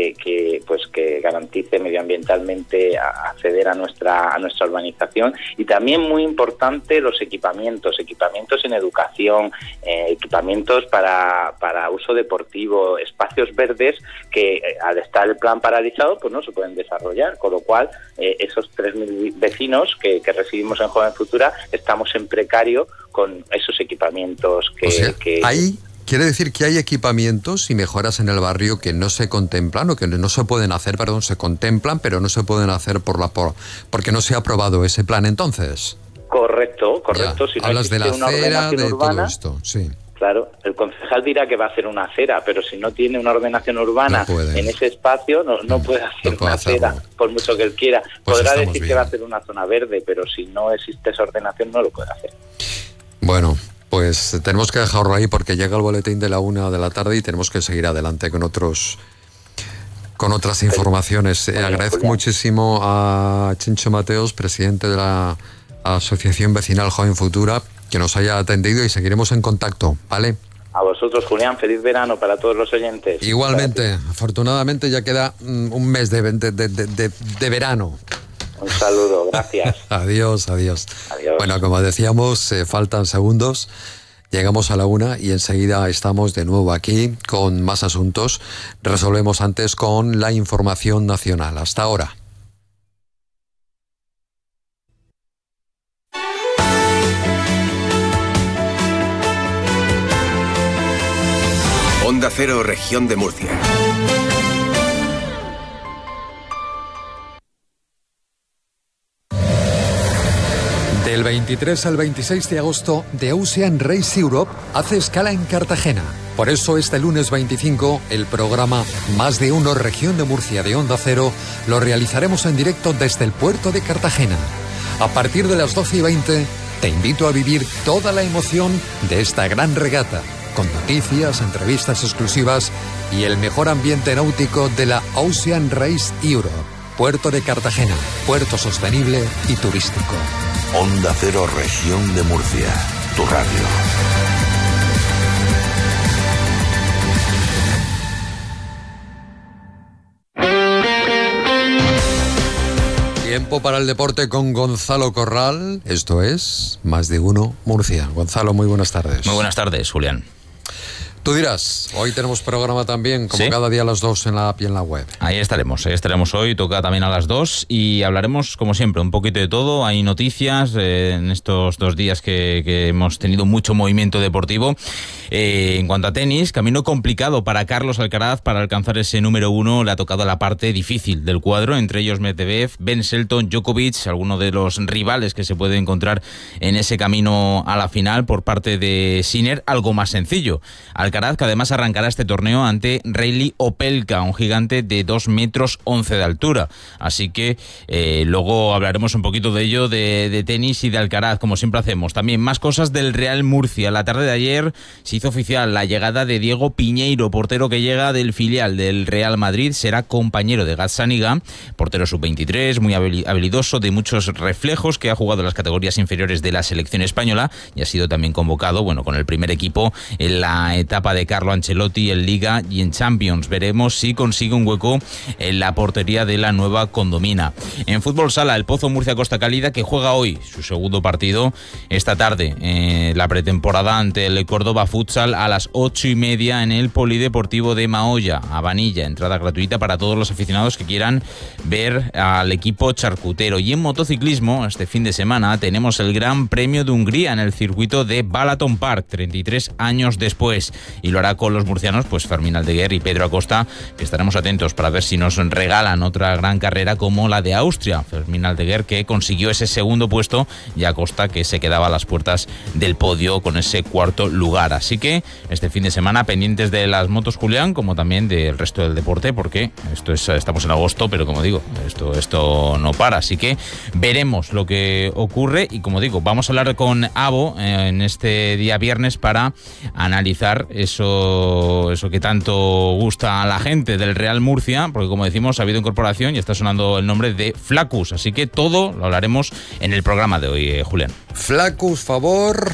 que garantice medioambientalmente acceder a nuestra urbanización. Y también, muy importante, los equipamientos en educación, equipamientos para uso deportivo, espacios verdes que al estar el plan paralizado pues no se pueden desarrollar, con lo cual esos 3.000 vecinos que residimos en Joven Futura estamos en precario con esos equipamientos ¿Quiere decir que hay equipamientos y mejoras en el barrio que no se contemplan o que no se pueden hacer, se contemplan, pero no se pueden hacer porque no se ha aprobado ese plan entonces? Correcto. Si no hablas de la acera, de urbana, todo esto, sí. Claro, el concejal dirá que va a hacer una acera, pero si no tiene una ordenación urbana en ese espacio, no puede hacer una acera, por mucho que él quiera. Podrá decir que va a hacer una zona verde, pero si no existe esa ordenación no lo puede hacer. Bueno, pues tenemos que dejarlo ahí porque llega el boletín de la 1 de la tarde y tenemos que seguir adelante con otras informaciones. Agradezco muchísimo a Chincho Mateos, presidente de la Asociación Vecinal Joven Futura, que nos haya atendido, y seguiremos en contacto, ¿vale? A vosotros, Julián, feliz verano para todos los oyentes. Igualmente, afortunadamente ya queda un mes de verano. Un saludo, gracias. Adiós. Bueno, como decíamos, faltan segundos, llegamos a la 1 y enseguida estamos de nuevo aquí con más asuntos. Resolvemos antes con la información nacional. Hasta ahora. Onda Cero, Región de Murcia. Del 23 al 26 de agosto, The Ocean Race Europe hace escala en Cartagena. Por eso este lunes 25, el programa Más de Uno Región de Murcia de Onda Cero lo realizaremos en directo desde el puerto de Cartagena. A partir de las 12:20, te invito a vivir toda la emoción de esta gran regata, con noticias, entrevistas exclusivas y el mejor ambiente náutico de la Ocean Race Europe. Puerto de Cartagena, puerto sostenible y turístico. Onda Cero, Región de Murcia, tu radio. Tiempo para el deporte con Gonzalo Corral. Esto es Más de Uno Murcia. Gonzalo, muy buenas tardes. Muy buenas tardes, Julián. Tú dirás, hoy tenemos programa también, como ¿Sí? cada día a las 2 en la app y en la web. Ahí estaremos hoy, toca también a las 2 y hablaremos, como siempre, un poquito de todo. Hay noticias en estos 2 días que hemos tenido mucho movimiento deportivo. En cuanto a tenis, camino complicado para Carlos Alcaraz para alcanzar ese número 1. Le ha tocado la parte difícil del cuadro, entre ellos Medvedev, Ben Shelton, Djokovic, algunos de los rivales que se puede encontrar en ese camino a la final por parte de Sinner, algo más sencillo. Alcaraz, que además arrancará este torneo ante Reilly Opelka, un gigante de 2,11 metros de altura. Así que luego hablaremos un poquito de ello, de tenis y de Alcaraz, como siempre hacemos. También más cosas del Real Murcia. La tarde de ayer se hizo oficial la llegada de Diego Piñeiro, portero que llega del filial del Real Madrid. Será compañero de Gazzaniga, portero sub-23, muy habilidoso, de muchos reflejos, que ha jugado en las categorías inferiores de la selección española y ha sido también convocado, con el primer equipo en la etapa de Carlo Ancelotti en Liga y en Champions. Veremos si consigue un hueco en la portería de la nueva Condomina. En fútbol sala, el Pozo Murcia Costa Cálida, que juega hoy su segundo partido esta tarde, la pretemporada ante el Córdoba Futsal a las 8:30 en el Polideportivo de Mahoya, a Vanilla. Entrada gratuita para todos los aficionados que quieran ver al equipo charcutero. Y en motociclismo, este fin de semana tenemos el Gran Premio de Hungría en el circuito de Balaton Park, 33 años después. Y lo hará con los murcianos, pues Fermín Aldeguer y Pedro Acosta, que estaremos atentos para ver si nos regalan otra gran carrera como la de Austria. Fermín Aldeguer, que consiguió ese segundo puesto, y Acosta, que se quedaba a las puertas del podio con ese cuarto lugar. Así que este fin de semana pendientes de las motos, Julián, como también del resto del deporte, porque estamos en agosto, pero como digo, esto no para. Así que veremos lo que ocurre y, como digo, vamos a hablar con Abo en este día viernes para analizar eso que tanto gusta a la gente del Real Murcia, porque, como decimos, ha habido incorporación y está sonando el nombre de Flaccus. Así que todo lo hablaremos en el programa de hoy, Julián. Flaccus, favor.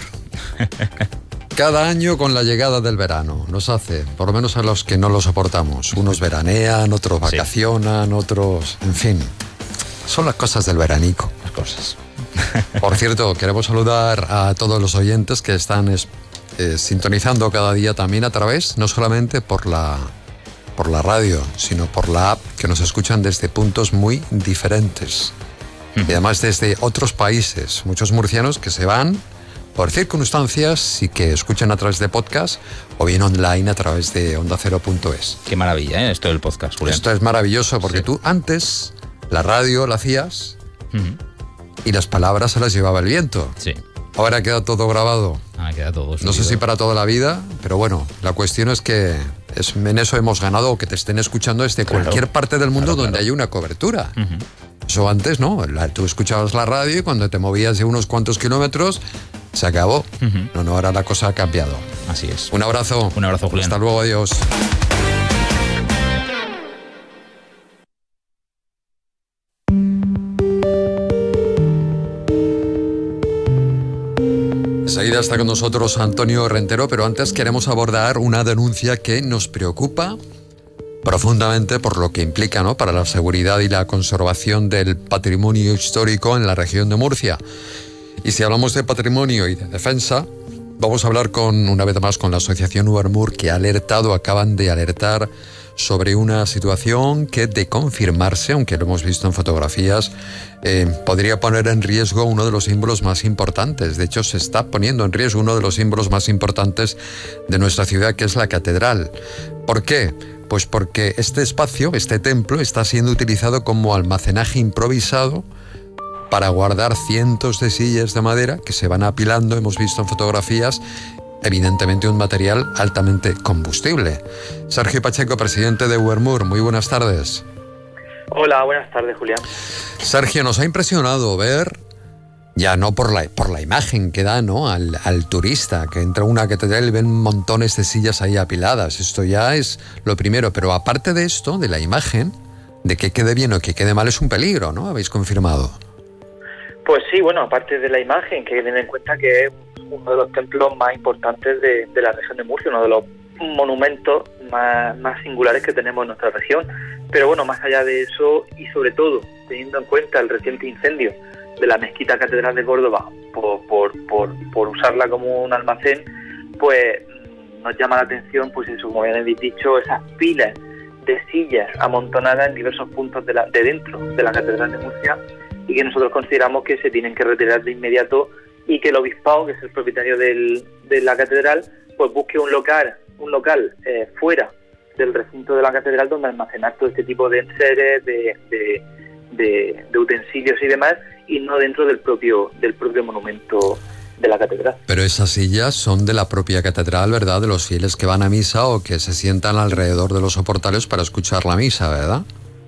Cada año con la llegada del verano nos hace, por lo menos a los que no lo soportamos. Unos veranean, otros vacacionan, otros... En fin, son las cosas del veranico. Las cosas. Por cierto, queremos saludar a todos los oyentes que están sintonizando cada día también a través, no solamente por la radio, sino por la app, que nos escuchan desde puntos muy diferentes. Y además desde otros países. Muchos murcianos que se van por circunstancias y que escuchan a través de podcast o bien online a través de ondacero.es. Qué maravilla, esto del podcast, Julián. Esto es maravilloso porque tú antes la radio la hacías y las palabras se las llevaba el viento. Sí. Ahora queda todo grabado. Queda todo subido. No sé si para toda la vida, pero bueno, la cuestión es que en eso hemos ganado, o que te estén escuchando desde cualquier parte del mundo donde haya una cobertura. Eso antes, ¿no? Tú escuchabas la radio y cuando te movías de unos cuantos kilómetros, se acabó. No, ahora la cosa ha cambiado. Así es. Un abrazo. Un abrazo, Julián. Hasta luego, adiós. Enseguida está con nosotros Antonio Rentero, pero antes queremos abordar una denuncia que nos preocupa profundamente por lo que implica, ¿no?, para la seguridad y la conservación del patrimonio histórico en la región de Murcia. Y si hablamos de patrimonio y de defensa, vamos a hablar una vez más con la asociación Ubermur, que acaban de alertar sobre una situación que, de confirmarse, aunque lo hemos visto en fotografías, podría poner en riesgo uno de los símbolos más importantes. De hecho, se está poniendo en riesgo uno de los símbolos más importantes de nuestra ciudad, que es la catedral. ¿Por qué? Pues porque este espacio, este templo, está siendo utilizado como almacenaje improvisado para guardar cientos de sillas de madera que se van apilando, hemos visto en fotografías, evidentemente un material altamente combustible. Sergio Pacheco, presidente de Ubermur, muy buenas tardes. Hola, buenas tardes, Julián. Sergio, nos ha impresionado ver, ya no por la imagen que da, ¿no?, al turista que entra a una catedral y ven montones de sillas ahí apiladas. Esto ya es lo primero, pero aparte de esto, de la imagen, de que quede bien o que quede mal, es un peligro, ¿no? ¿Habéis confirmado? Pues sí, bueno, aparte de la imagen, que tener en cuenta que es uno de los templos más importantes de la región de Murcia, uno de los monumentos más singulares que tenemos en nuestra región. Pero bueno, más allá de eso, y sobre todo teniendo en cuenta el reciente incendio de la Mezquita Catedral de Córdoba por usarla como un almacén, pues nos llama la atención, pues eso, como bien habéis dicho, esas pilas de sillas amontonadas en diversos puntos de dentro de la Catedral de Murcia, y que nosotros consideramos que se tienen que retirar de inmediato, y que el obispado, que es el propietario de la catedral, pues busque un local fuera del recinto de la catedral donde almacenar todo este tipo de enseres, de utensilios y demás, y no dentro del propio monumento de la catedral. Pero esas sillas son de la propia catedral, ¿verdad? De los fieles que van a misa o que se sientan alrededor de los soportales para escuchar la misa, ¿verdad?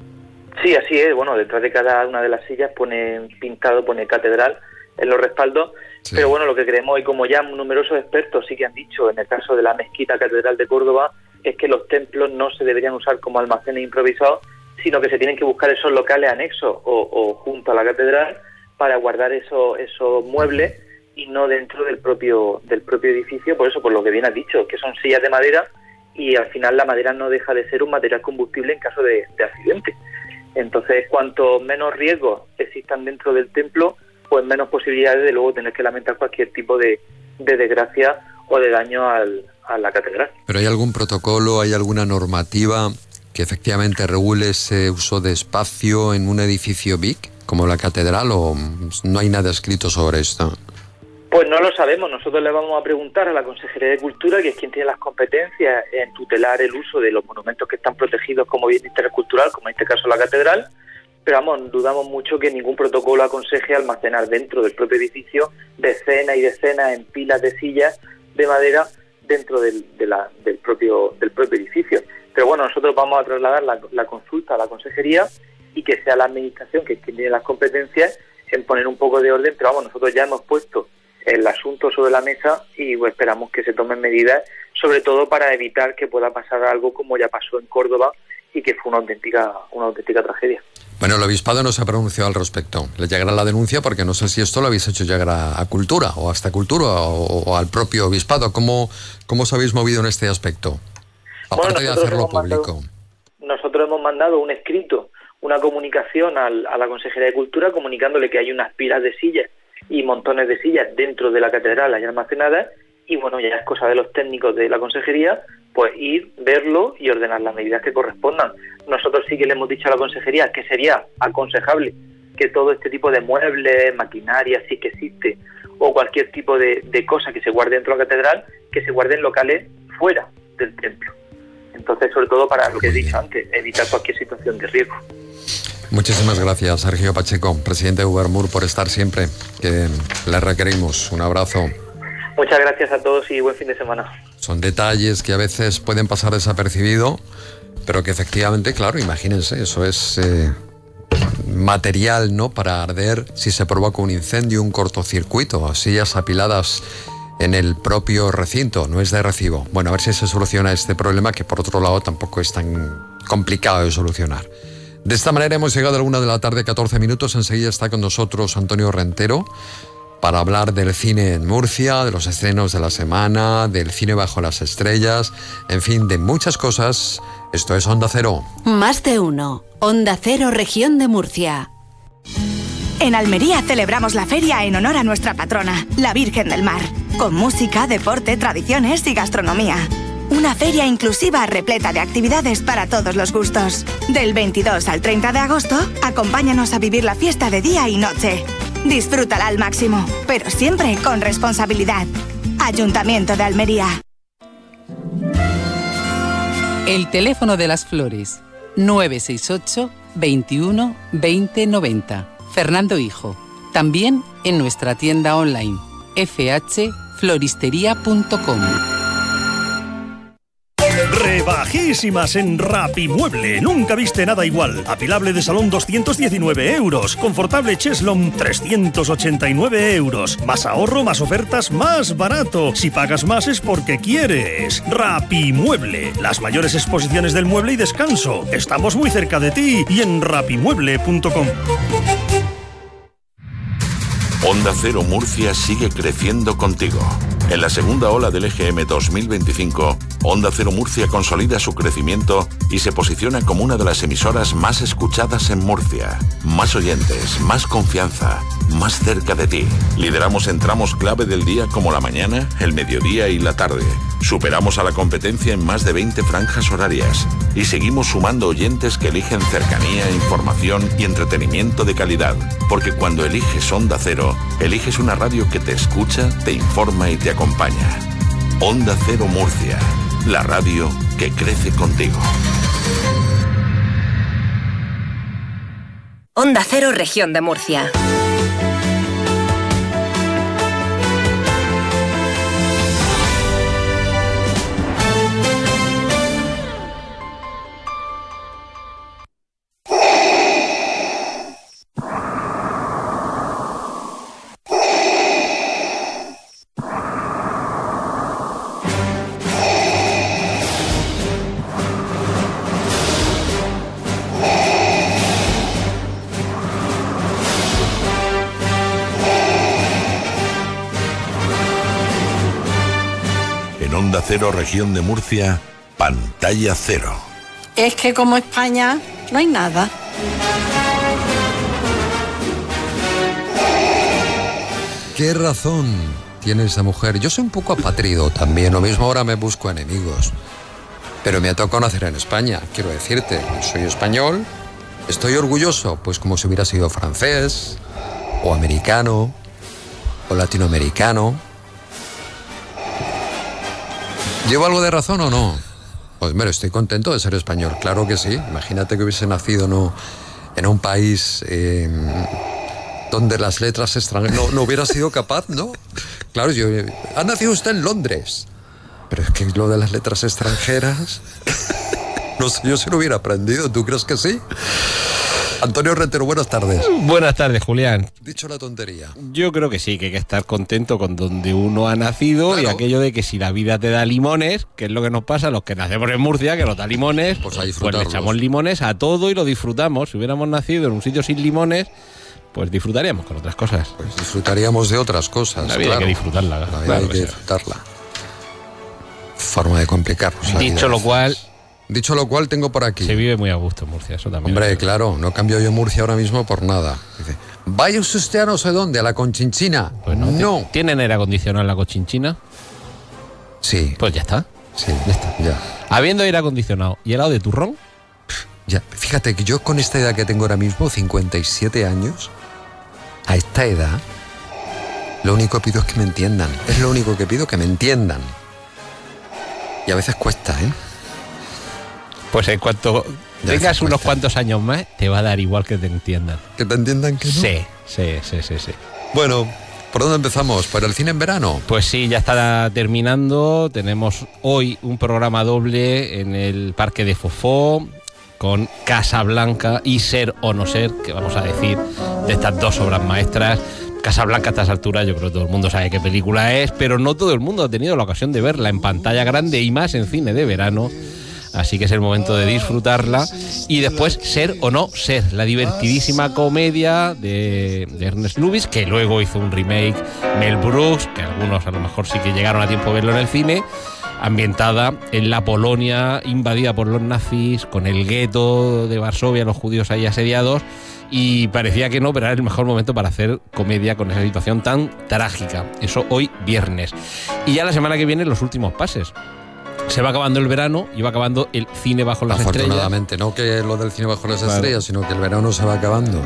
Sí, así es. Bueno, detrás de cada una de las sillas pone catedral en los respaldos. Sí. Pero bueno, lo que creemos, y como ya numerosos expertos sí que han dicho en el caso de la Mezquita Catedral de Córdoba, es que los templos no se deberían usar como almacenes improvisados, sino que se tienen que buscar esos locales anexos o junto a la catedral para guardar esos muebles, y no dentro del propio edificio. Por eso, por lo que bien has dicho, que son sillas de madera, y al final la madera no deja de ser un material combustible en caso de accidente. Entonces, cuanto menos riesgos existan dentro del templo, pues menos posibilidades de luego tener que lamentar cualquier tipo de desgracia o de daño a la catedral. ¿Pero hay algún protocolo, hay alguna normativa que efectivamente regule ese uso de espacio en un edificio big como la catedral, o no hay nada escrito sobre esto? Pues no lo sabemos. Nosotros le vamos a preguntar a la Consejería de Cultura, que es quien tiene las competencias en tutelar el uso de los monumentos que están protegidos como bien de interés cultural, como en este caso la catedral. Pero vamos, dudamos mucho que ningún protocolo aconseje almacenar dentro del propio edificio decenas y decenas en pilas de sillas de madera dentro del propio edificio. Pero bueno, nosotros vamos a trasladar la consulta a la Consejería, y que sea la Administración, que es quien tiene las competencias, en poner un poco de orden. Pero vamos, nosotros ya hemos puesto el asunto sobre la mesa, y pues esperamos que se tomen medidas, sobre todo para evitar que pueda pasar algo como ya pasó en Córdoba, y que fue una auténtica tragedia. Bueno, el obispado no se ha pronunciado al respecto. Le llegará la denuncia, porque no sé si esto lo habéis hecho llegar a Cultura, o hasta Cultura, o al propio obispado. ¿Cómo os habéis movido en este aspecto? Aparte de hacerlo público. Nosotros hemos mandado un escrito, una comunicación a la Consejería de Cultura, comunicándole que hay unas pilas de sillas y montones de sillas dentro de la catedral ahí almacenadas, y bueno, ya es cosa de los técnicos de la Consejería pues ir, verlo y ordenar las medidas que correspondan. Nosotros sí que le hemos dicho a la Consejería que sería aconsejable que todo este tipo de muebles, maquinaria, si que existe, o cualquier tipo de cosa que se guarde dentro de la catedral, que se guarde en locales fuera del templo. Entonces, sobre todo para lo que he dicho antes, evitar cualquier situación de riesgo. Muchísimas gracias, Sergio Pacheco, presidente de Ubermur, por estar siempre, que le requerimos. Un abrazo. Muchas gracias a todos y buen fin de semana. Son detalles que a veces pueden pasar desapercibido, pero que efectivamente, claro, imagínense, eso es material, ¿no?, para arder si se provoca un incendio, un cortocircuito, sillas apiladas en el propio recinto, no es de recibo. Bueno, a ver si se soluciona este problema, que por otro lado tampoco es tan complicado de solucionar. De esta manera hemos llegado a la 1:14 p.m. Enseguida está con nosotros Antonio Rentero para hablar del cine en Murcia, de los estrenos de la semana, del cine bajo las estrellas, en fin, de muchas cosas. Esto es Onda Cero. Más de uno. Onda Cero, Región de Murcia. En Almería celebramos la feria en honor a nuestra patrona, la Virgen del Mar, con música, deporte, tradiciones y gastronomía. Una feria inclusiva repleta de actividades para todos los gustos. Del 22 al 30 de agosto, acompáñanos a vivir la fiesta de día y noche. Disfrútala al máximo, pero siempre con responsabilidad. Ayuntamiento de Almería. El teléfono de las flores, 968 21 20 90. Fernando Hijo. También en nuestra tienda online, fhfloristería.com. Rebajísimas en Rapimueble. Nunca viste nada igual. Apilable de salón 219 euros. Confortable Cheslon 389 euros. Más ahorro, más ofertas, más barato. Si pagas más es porque quieres. Rapimueble. Las mayores exposiciones del mueble y descanso. Estamos muy cerca de ti y en rapimueble.com. Onda Cero Murcia sigue creciendo contigo. En la segunda ola del EGM 2025, Onda Cero Murcia consolida su crecimiento y se posiciona como una de las emisoras más escuchadas en Murcia. Más oyentes, más confianza, más cerca de ti. Lideramos en tramos clave del día como la mañana, el mediodía y la tarde. Superamos a la competencia en más de 20 franjas horarias. Y seguimos sumando oyentes que eligen cercanía, información y entretenimiento de calidad. Porque cuando eliges Onda Cero, eliges una radio que te escucha, te informa y te acompaña. Onda Cero Murcia, la radio que crece contigo. Onda Cero, Región de Murcia. Onda Cero, Región de Murcia, Pantalla Cero. Es que como España no hay nada. ¿Qué razón tiene esa mujer? Yo soy un poco apátrido también, lo mismo ahora me busco enemigos. Pero me ha tocado nacer en España, quiero decirte. Soy español, estoy orgulloso, pues como si hubiera sido francés, o americano, o latinoamericano. ¿Llevo algo de razón o no? Pues mira, estoy contento de ser español, claro que sí. Imagínate que hubiese nacido en un país donde las letras extranjeras no hubiera sido capaz, ¿no? Claro, ha nacido usted en Londres. Pero es que lo de las letras extranjeras, no sé yo si lo hubiera aprendido, ¿tú crees que sí? Antonio Rentero, buenas tardes. Buenas tardes, Julián. Dicho la tontería. Yo creo que sí, que hay que estar contento con donde uno ha nacido, claro. Y aquello de que si la vida te da limones, que es lo que nos pasa a los que nacemos en Murcia, que nos da limones, pues le echamos limones a todo y lo disfrutamos. Si hubiéramos nacido en un sitio sin limones, pues disfrutaríamos con otras cosas. Pues disfrutaríamos de otras cosas. La vida hay que disfrutarla. La vida hay que disfrutarla. Forma de complicarnos. Dicho lo cual, tengo por aquí. Se vive muy a gusto en Murcia, eso también. Hombre, claro, no cambio yo Murcia ahora mismo por nada. Dice, vaya usted a no sé dónde, a la Conchinchina. Pues no. ¿Tienen aire acondicionado en la Conchinchina? Sí. Pues ya está. Sí, ya está. Ya. Habiendo aire acondicionado y helado de turrón. Ya, fíjate que yo con esta edad que tengo ahora mismo, 57 años, a esta edad, lo único que pido es que me entiendan. Es lo único que pido, que me entiendan. Y a veces cuesta, ¿eh? Pues en cuanto tengas unos cuantos años más, te va a dar igual que te entiendan. ¿Que te entiendan que no? Sí. Bueno, ¿por dónde empezamos? ¿Para el cine en verano? Pues sí, ya está terminando. Tenemos hoy un programa doble en el Parque de Fofó con Casablanca y Ser o no ser, que vamos a decir de estas dos obras maestras. Casablanca a estas alturas yo creo que todo el mundo sabe qué película es, pero no todo el mundo ha tenido la ocasión de verla en pantalla grande y más en cine de verano. Así que es el momento de disfrutarla. Y después Ser o no ser, la divertidísima comedia de Ernest Lubitsch, que luego hizo un remake Mel Brooks, que algunos a lo mejor sí que llegaron a tiempo de verlo en el cine, ambientada en la Polonia invadida por los nazis, con el gueto de Varsovia, los judíos ahí asediados, y parecía que no, pero era el mejor momento para hacer comedia con esa situación tan trágica. Eso hoy viernes. Y ya la semana que viene los últimos pases. Se va acabando el verano y va acabando el cine bajo las estrellas. Afortunadamente, no que lo del cine bajo las estrellas, sino que el verano se va acabando.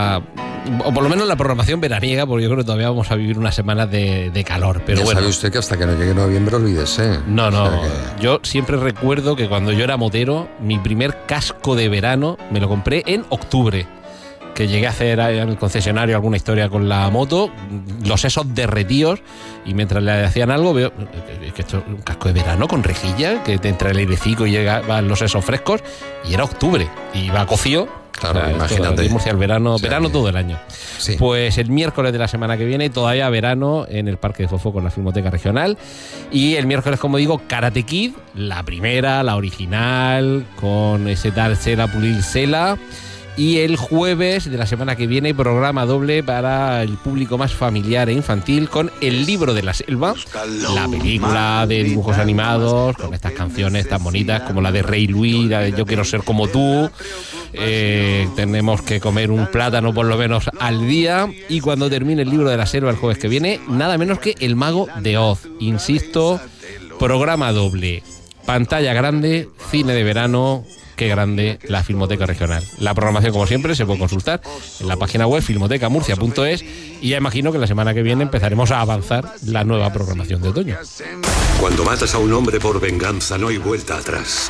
O por lo menos la programación veraniega, porque yo creo que todavía vamos a vivir unas semanas de calor. Pero ya bueno, sabe usted que hasta que no llegue noviembre, olvídese. No. O sea que... Yo siempre recuerdo que cuando yo era motero, mi primer casco de verano me lo compré en octubre. Que llegué a hacer en el concesionario alguna historia con la moto, los sesos derretidos, y mientras le hacían algo veo que esto es un casco de verano con rejilla, que te entra el airecito y llegan los sesos frescos, y era octubre, y va cocido. Claro, o sea, imagínate. Murcia, el verano, verano todo el año. Sí. Pues el miércoles de la semana que viene, todavía verano en el Parque de Fofó con la Filmoteca Regional. Y el miércoles, como digo, Karate Kid, la primera, la original, con ese tal Sela Pulir Sela. Y el jueves de la semana que viene, programa doble para el público más familiar e infantil con El libro de la selva, la película de dibujos animados, con estas canciones tan bonitas como la de Rey Luis, la de Yo quiero ser como tú. Tenemos que comer un plátano por lo menos al día. Y cuando termine El libro de la selva el jueves que viene, nada menos que El mago de Oz. Insisto, programa doble, pantalla grande, cine de verano. Qué grande la Filmoteca Regional. La programación, como siempre, se puede consultar en la página web filmotecamurcia.es y ya imagino que la semana que viene empezaremos a avanzar la nueva programación de otoño. Cuando matas a un hombre por venganza no hay vuelta atrás.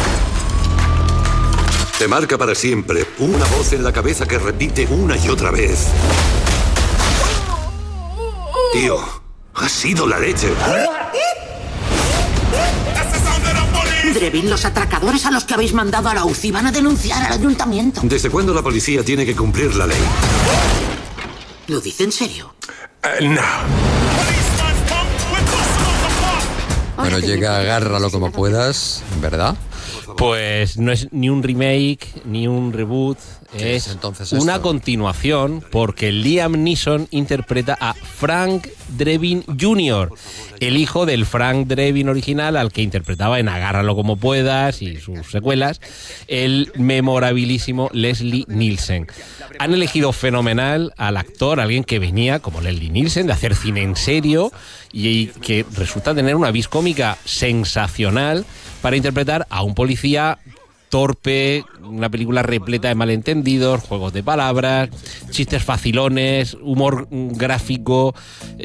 Te marca para siempre una voz en la cabeza que repite una y otra vez: tío, has sido la leche. Drevin, los atracadores a los que habéis mandado a la UCI van a denunciar al ayuntamiento. ¿Desde cuándo la policía tiene que cumplir la ley? ¿Lo dice en serio? No. Bueno, llega Agárralo como puedas, ¿verdad? Pues no es ni un remake ni un reboot, es entonces una esto? continuación, porque Liam Neeson interpreta a Frank Drebin Jr., el hijo del Frank Drebin original, al que interpretaba en Agárralo como puedas y sus secuelas el memorabilísimo Leslie Nielsen. Han elegido fenomenal al actor, alguien que venía, como Leslie Nielsen, de hacer cine en serio y que resulta tener una vis cómica sensacional para interpretar a un policía torpe, una película repleta de malentendidos, juegos de palabras, chistes facilones, humor gráfico,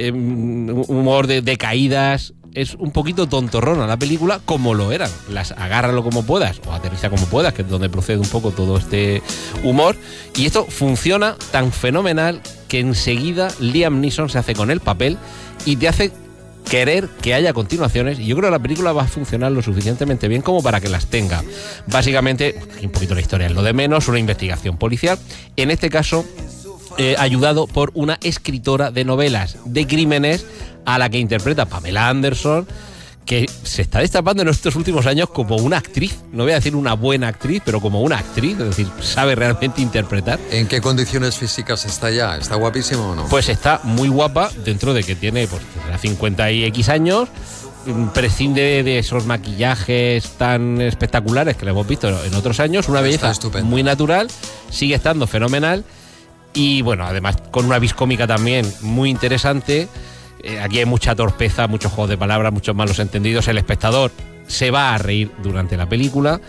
humor de caídas. Es un poquito tontorrona la película, como lo eran las Agárralo como puedas o Aterriza como puedas, que es donde procede un poco todo este humor. Y esto funciona tan fenomenal que enseguida Liam Neeson se hace con el papel y te hace querer que haya continuaciones, y yo creo que la película va a funcionar lo suficientemente bien como para que las tenga. Básicamente, un poquito la historia es lo de menos, una investigación policial, en este caso ayudado por una escritora de novelas de crímenes a la que interpreta Pamela Anderson, que se está destapando en estos últimos años como una actriz, no voy a decir una buena actriz, pero como una actriz, es decir, sabe realmente interpretar. ¿En qué condiciones físicas está ya? ¿Está guapísimo o no? Pues está muy guapa, dentro de que tiene pues 50 y X años, prescinde de esos maquillajes tan espectaculares que le hemos visto en otros años, una belleza muy natural, sigue estando fenomenal y bueno, además con una vis cómica también muy interesante. Aquí hay mucha torpeza, muchos juegos de palabras, muchos malos entendidos. El espectador se va a reír durante la película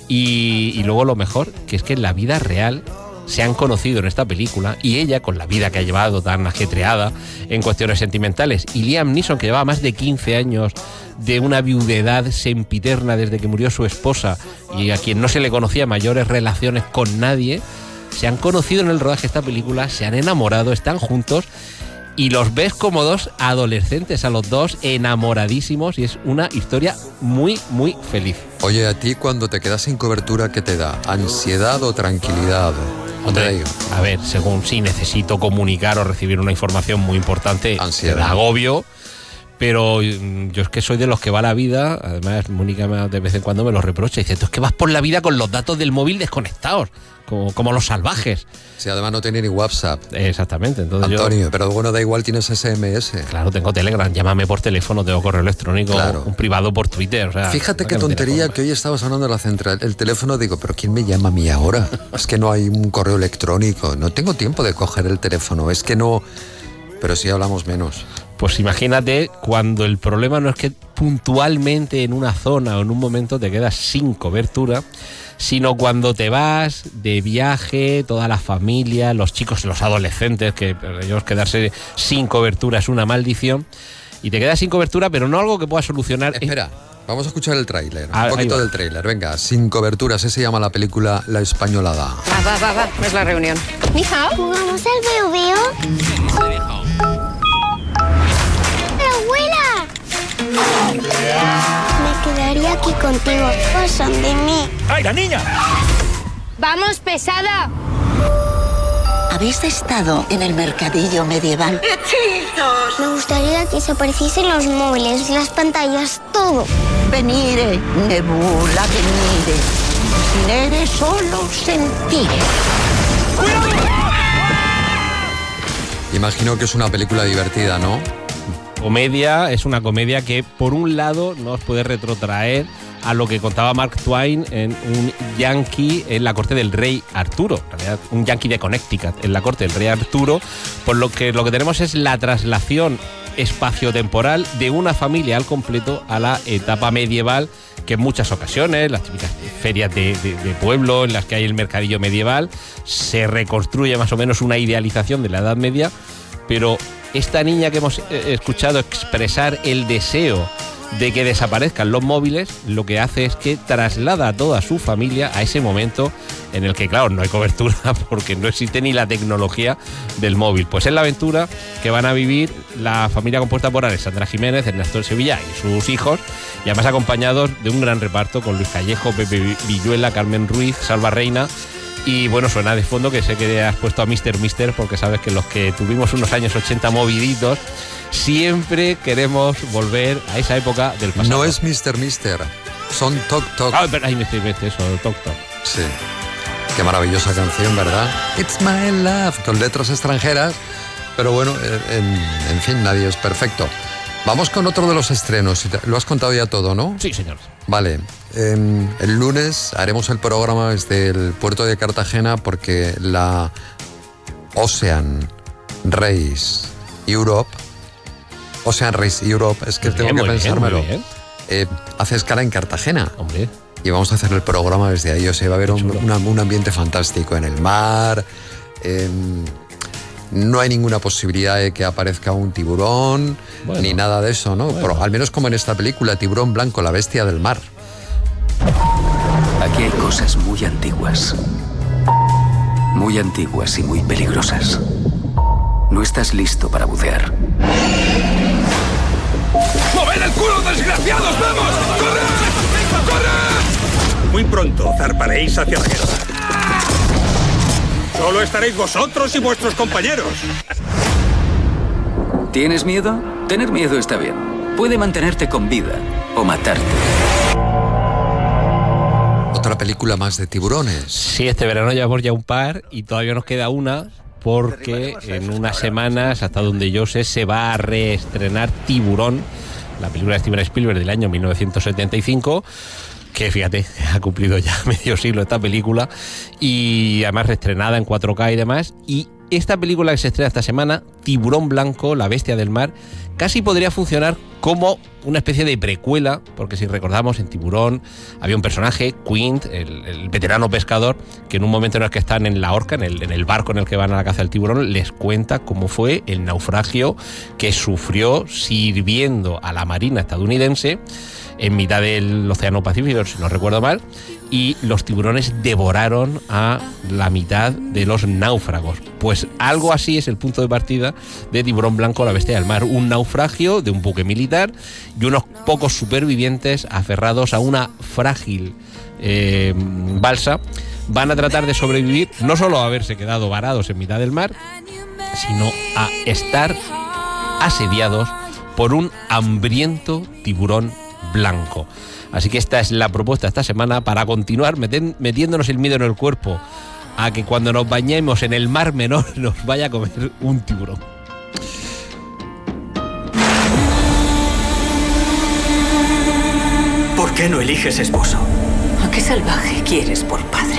y luego lo mejor, que es que en la vida real se han conocido en esta película, y ella, con la vida que ha llevado tan ajetreada en cuestiones sentimentales, y Liam Neeson, que llevaba más de 15 años de una viudedad sempiterna desde que murió su esposa y a quien no se le conocía mayores relaciones con nadie, se han conocido en el rodaje de esta película, se han enamorado, están juntos y los ves como dos adolescentes, a los dos enamoradísimos, y es una historia muy, muy feliz. Oye, a ti cuando te quedas sin cobertura, ¿qué te da? ¿Ansiedad o tranquilidad? Hombre, a ver, según si necesito comunicar o recibir una información muy importante, ansiedad, me da agobio. Pero yo es que soy de los que va la vida, además Mónica de vez en cuando me lo reprocha, y dice, tú es que vas por la vida con los datos del móvil desconectados, como los salvajes. Sí, además no tiene ni WhatsApp. Exactamente. Entonces Antonio, pero bueno, da igual, tienes SMS. Claro, tengo Telegram, llámame por teléfono, tengo correo electrónico, claro, un privado por Twitter. O sea, fíjate qué tontería que hoy estabas hablando de la central, el teléfono, digo, pero ¿quién me llama a mí ahora? Es que no hay un correo electrónico, no tengo tiempo de coger el teléfono, es que no, pero sí hablamos menos. Pues imagínate cuando el problema no es que puntualmente en una zona o en un momento te quedas sin cobertura, sino cuando te vas de viaje, toda la familia, los chicos, los adolescentes, que para ellos quedarse sin cobertura es una maldición, y te quedas sin cobertura, pero no algo que puedas solucionar. Espera, vamos a escuchar el tráiler, un poquito del tráiler, venga, Sin cobertura, así se llama la película La Españolada. Va, es la reunión. Ni hao. ¿Jugamos al veo veo? Me quedaría aquí contigo. Pasan de mí. ¡Ay, la niña! ¡Vamos, pesada! ¿Habéis estado en el mercadillo medieval? ¡Hechizos! Me gustaría que se apareciesen los móviles, las pantallas, todo. Venire, nebula, venire. quiere solo sentir. Imagino que es una película divertida, ¿no? Comedia, es una comedia que por un lado nos puede retrotraer a lo que contaba Mark Twain en un yankee en la corte del rey Arturo, en realidad un yankee de Connecticut en la corte del rey Arturo, por lo que tenemos es la traslación espaciotemporal de una familia al completo a la etapa medieval, que en muchas ocasiones, las típicas ferias de pueblo en las que hay el mercadillo medieval, se reconstruye más o menos una idealización de la Edad Media, pero esta niña que hemos escuchado expresar el deseo de que desaparezcan los móviles, lo que hace es que traslada a toda su familia a ese momento en el que, claro, no hay cobertura porque no existe ni la tecnología del móvil. Pues es la aventura que van a vivir la familia compuesta por Alessandra Jiménez, Ernesto Sevilla y sus hijos, y además acompañados de un gran reparto con Luis Callejo, Pepe Villuela, Carmen Ruiz, Salva Reina. Y bueno, suena de fondo que sé que has puesto a Mr. Mister, porque sabes que los que tuvimos unos años 80 moviditos siempre queremos volver a esa época del pasado. No es Mr. Mister, son Tok Tok. Ah, pero ahí Mr. Mister, eso, Tok Tok. Sí, qué maravillosa canción, ¿verdad? It's my love, con letras extranjeras, pero bueno, en fin, nadie es perfecto. Vamos con otro de los estrenos. Lo has contado ya todo, ¿no? Sí, señor. Vale. El lunes haremos el programa desde el puerto de Cartagena porque la Ocean Race Europe, es que tengo que pensármelo, hace escala en Cartagena. Hombre. Y vamos a hacer el programa desde ahí. O sea, va a haber un ambiente fantástico en el mar. No hay ninguna posibilidad de que aparezca un tiburón, ni nada de eso, ¿no? Pero, al menos como en esta película, Tiburón Blanco, la bestia del mar. Aquí hay cosas muy antiguas. Muy antiguas y muy peligrosas. No estás listo para bucear. ¡Moved el culo, desgraciados! ¡Vamos! ¡Corred! ¡Corred! Muy pronto zarparéis hacia la guerra. Solo estaréis vosotros y vuestros compañeros. ¿Tienes miedo? Tener miedo está bien. Puede mantenerte con vida o matarte. Otra película más de tiburones. Sí, este verano llevamos ya un par y todavía nos queda una, porque en unas semanas, hasta donde yo sé, se va a reestrenar Tiburón, la película de Steven Spielberg del año 1975, que fíjate, ha cumplido ya medio siglo esta película, y además reestrenada en 4K y demás. Y esta película que se estrena esta semana, Tiburón Blanco, la bestia del mar, casi podría funcionar como una especie de precuela, porque si recordamos, en Tiburón había un personaje, Quint, el veterano pescador, que en un momento en el que están en la horca, en el barco en el que van a la caza del tiburón, les cuenta cómo fue el naufragio que sufrió sirviendo a la Marina estadounidense en mitad del Océano Pacífico, si no recuerdo mal, y los tiburones devoraron a la mitad de los náufragos. Pues algo así es el punto de partida de Tiburón Blanco, la bestia del mar. Un naufragio de un buque militar y unos pocos supervivientes aferrados a una frágil balsa van a tratar de sobrevivir, no solo a haberse quedado varados en mitad del mar, sino a estar asediados por un hambriento tiburón blanco. Así que esta es la propuesta esta semana para continuar metiéndonos el miedo en el cuerpo a que cuando nos bañemos en el mar menor nos vaya a comer un tiburón. ¿Por qué no eliges esposo? ¿A qué salvaje quieres por padre?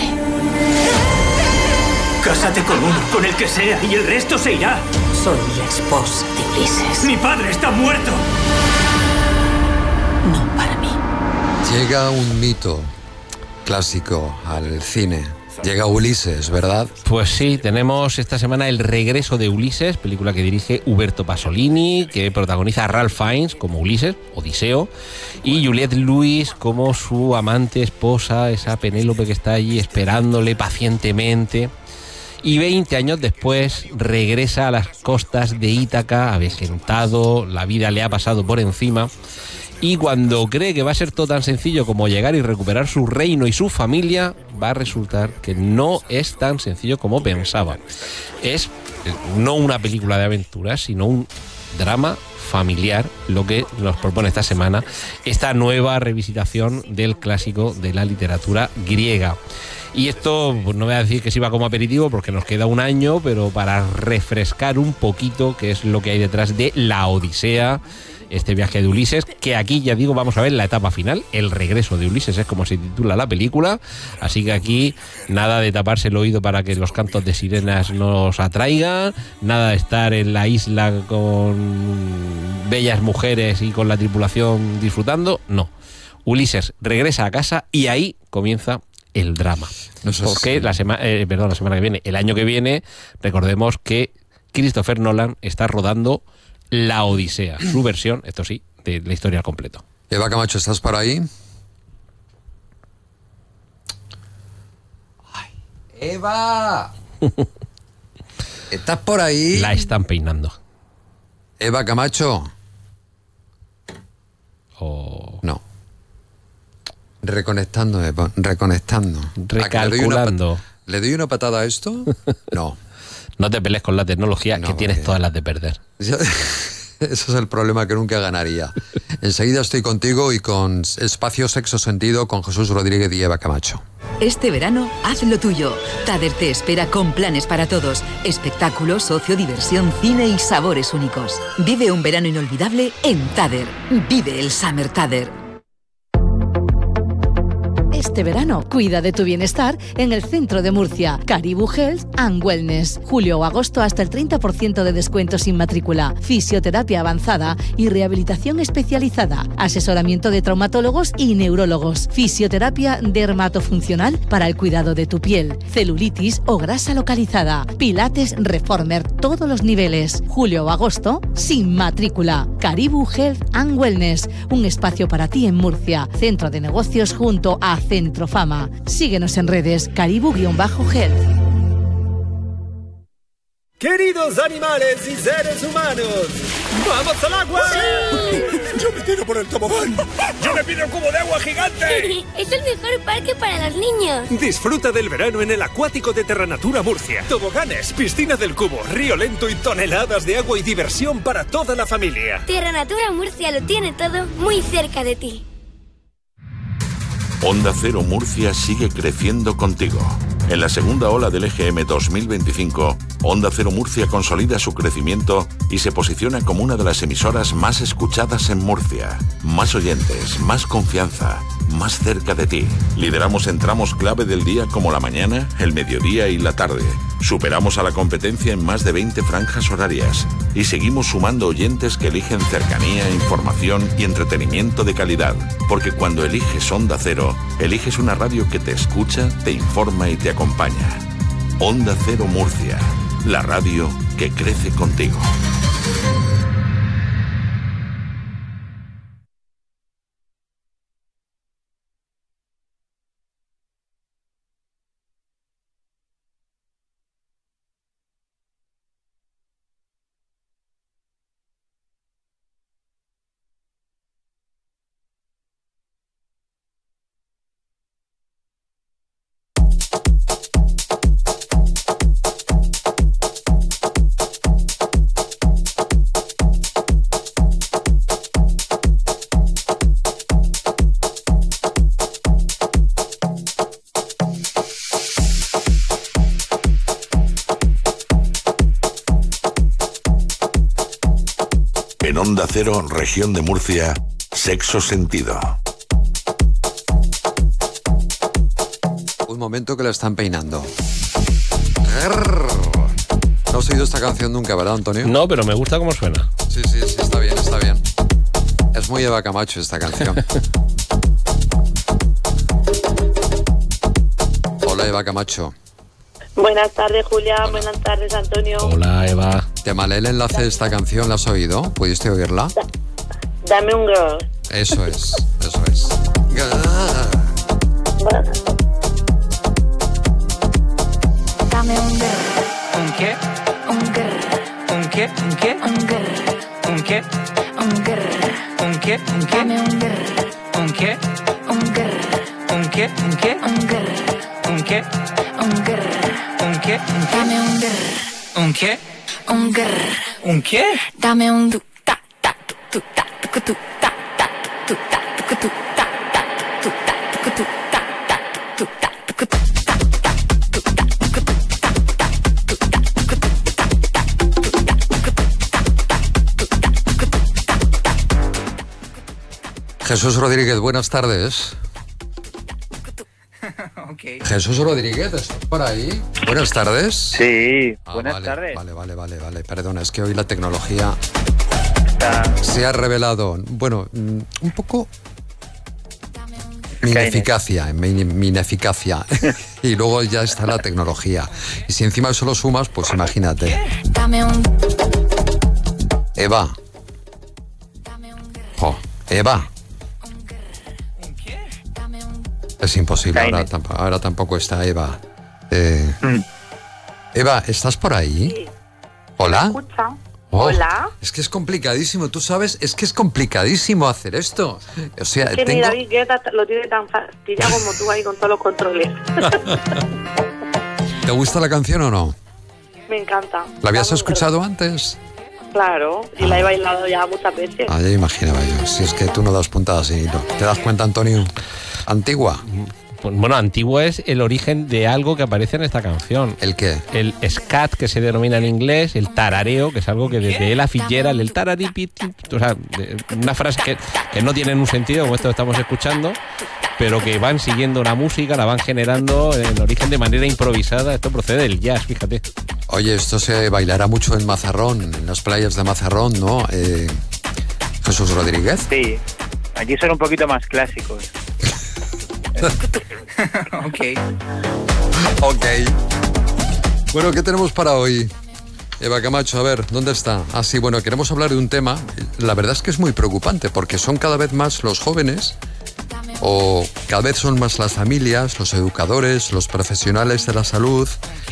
Cásate con uno, con el que sea, y el resto se irá. Soy la esposa de Ulises. ¡Mi padre está muerto! No para mí. Llega un mito clásico al cine. Llega Ulises, ¿verdad? Pues sí, tenemos esta semana el regreso de Ulises, película que dirige Uberto Pasolini, que protagoniza a Ralph Fiennes como Ulises, Odiseo, y Juliette Lewis como su amante, esposa, esa Penélope que está allí esperándole pacientemente. Y 20 años después regresa a las costas de Ítaca, avejentado, la vida le ha pasado por encima. Y cuando cree que va a ser todo tan sencillo como llegar y recuperar su reino y su familia, va a resultar que no es tan sencillo como pensaba. Es no una película de aventuras, sino un drama familiar, lo que nos propone esta semana esta nueva revisitación del clásico de la literatura griega. Y esto, pues no voy a decir que sirva como aperitivo porque nos queda un año, pero para refrescar un poquito qué es lo que hay detrás de la Odisea, este viaje de Ulises, que aquí, ya digo, vamos a ver la etapa final, el regreso de Ulises, es como se titula la película, así que aquí nada de taparse el oído para que los cantos de sirenas nos atraigan, nada de estar en la isla con bellas mujeres y con la tripulación disfrutando, no. Ulises regresa a casa y ahí comienza el drama. No sé porque la semana que viene, el año que viene, recordemos que Christopher Nolan está rodando La Odisea, su versión, esto sí, de la historia al completo. Eva Camacho, ¿estás por ahí? Ay, ¡Eva! ¿Estás por ahí? La están peinando. Eva Camacho. No. Reconectando, Eva, reconectando. Recalculando. ¿Le doy una patada a esto? No. No te pelees con la tecnología, que tienes todas las de perder. Ese es el problema que nunca ganaría. Enseguida estoy contigo y con Espacio Sexo Sentido con Jesús Rodríguez y Eva Camacho. Este verano, haz lo tuyo. Tader te espera con planes para todos. Espectáculos, ocio, diversión, cine y sabores únicos. Vive un verano inolvidable en Tader. Vive el Summer Tader. Este verano, cuida de tu bienestar en el centro de Murcia. Caribou Health and Wellness. Julio o agosto hasta el 30% de descuento sin matrícula. Fisioterapia avanzada y rehabilitación especializada. Asesoramiento de traumatólogos y neurólogos. Fisioterapia dermatofuncional para el cuidado de tu piel. Celulitis o grasa localizada. Pilates Reformer, todos los niveles. Julio o agosto, sin matrícula. Caribou Health and Wellness. Un espacio para ti en Murcia. Centro de negocios junto a Centro Fama. Síguenos en redes Caribou-Health. Queridos animales y seres humanos, ¡vamos al agua! ¡Sí! Yo me tiro por el tobogán. Yo me pido un cubo de agua gigante. Es el mejor parque para los niños. Disfruta del verano en el Acuático de Terranatura Murcia. Toboganes, piscina del cubo, río lento y toneladas de agua y diversión para toda la familia. Terranatura Murcia lo tiene todo muy cerca de ti. Onda Cero Murcia sigue creciendo contigo. En la segunda ola del EGM 2025, Onda Cero Murcia consolida su crecimiento y se posiciona como una de las emisoras más escuchadas en Murcia. Más oyentes, más confianza, más cerca de ti. Lideramos en tramos clave del día como la mañana, el mediodía y la tarde. Superamos a la competencia en más de 20 franjas horarias y seguimos sumando oyentes que eligen cercanía, información y entretenimiento de calidad. Porque cuando eliges Onda Cero, eliges una radio que te escucha, te informa y te acompaña. Onda Cero Murcia, la radio que crece contigo. En Onda Cero, región de Murcia, Sexo Sentido. Un momento que la están peinando. No has oído esta canción nunca, ¿verdad, Antonio? No, pero me gusta cómo suena. Sí, está bien, está bien. Es muy Eva Camacho esta canción. Hola, Eva Camacho. Buenas tardes, Julia. Hola. Buenas tardes, Antonio. Hola, Eva. Te malé el enlace de esta canción, ¿la has oído? ¿Pudiste oírla? Dame un girl. Eso es, eso es. Dame un girl. ¿Un qué? Un girl. ¿Un qué? ¿Un qué? Un girl. ¿Un qué? Un girl. ¿Un qué? ¿Un qué? Dame un girl. ¿Un qué? Un girl. ¿Un qué? ¿Un qué? Un girl. ¿Un qué? Un girl. ¿Un qué? Dame un girl. ¿Un qué? Un girl. ¿Un qué? Dame un du ta ta Jesús Rodríguez, buenas tardes. Okay. Jesús Rodríguez, ¿estás por ahí? Buenas tardes. Sí, buenas tardes. Vale. Perdona, es que hoy la tecnología se ha revelado, bueno, un poco mi ineficacia. Y luego ya está la tecnología. Y si encima eso lo sumas, pues imagínate. Eva. Eva. Es imposible, ahora tampoco está Eva. Eva, ¿estás por ahí? Sí. ¿Hola? ¿Me escucha? Hola. Es que es complicadísimo, tú sabes, es que es complicadísimo hacer esto. O sea, es que ni David Guetta lo tiene tan fastidiado como tú ahí con todos los controles. ¿Te gusta la canción o no? Me encanta. ¿La habías escuchado antes? Claro, y la he bailado ya muchas veces. Ya imaginaba yo. Si es que tú no das puntadas y no. ¿Te das cuenta, Antonio? Antigua. Pues, bueno, Antigua es el origen de algo que aparece en esta canción. ¿El qué? El scat, que se denomina en inglés, el tarareo, que es algo que desde Ella Fitzgerald, el tararipiti, o sea, una frase que no tiene un sentido, como esto estamos escuchando, pero que van siguiendo una música, la van generando en origen de manera improvisada. Esto procede del jazz, fíjate. Oye, esto se bailará mucho en Mazarrón, en las playas de Mazarrón, ¿no? Jesús Rodríguez. Sí, aquí son un poquito más clásicos. Ok. Bueno, ¿qué tenemos para hoy? Eva Camacho, a ver, ¿dónde está? Ah, sí, bueno, queremos hablar de un tema, la verdad es que es muy preocupante, porque son cada vez más los jóvenes, o cada vez son más las familias, los educadores, los profesionales de la salud,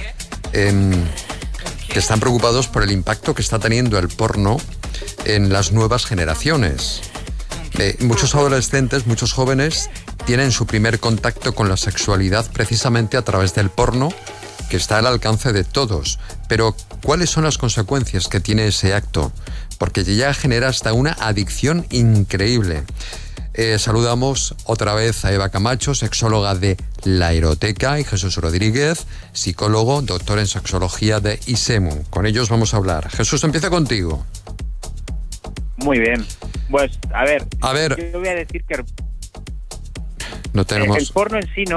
que están preocupados por el impacto que está teniendo el porno en las nuevas generaciones. Muchos adolescentes, muchos jóvenes tienen su primer contacto con la sexualidad precisamente a través del porno, que está al alcance de todos. Pero, ¿cuáles son las consecuencias que tiene ese acto? Porque ya genera hasta una adicción increíble. Saludamos otra vez a Eva Camacho, sexóloga de La Eroteca, y Jesús Rodríguez, psicólogo, doctor en sexología de ISEMU. Con ellos vamos a hablar. Jesús, empieza contigo. Muy bien. Pues, a ver. Yo voy a decir que no tenemos... el porno en sí no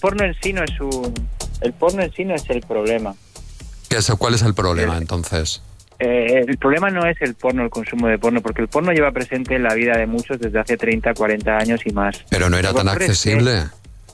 es el problema. ¿Cuál es el problema, entonces? El problema no es el porno, el consumo de porno, porque el porno lleva presente en la vida de muchos desde hace 30, 40 años y más. Pero no era tan accesible.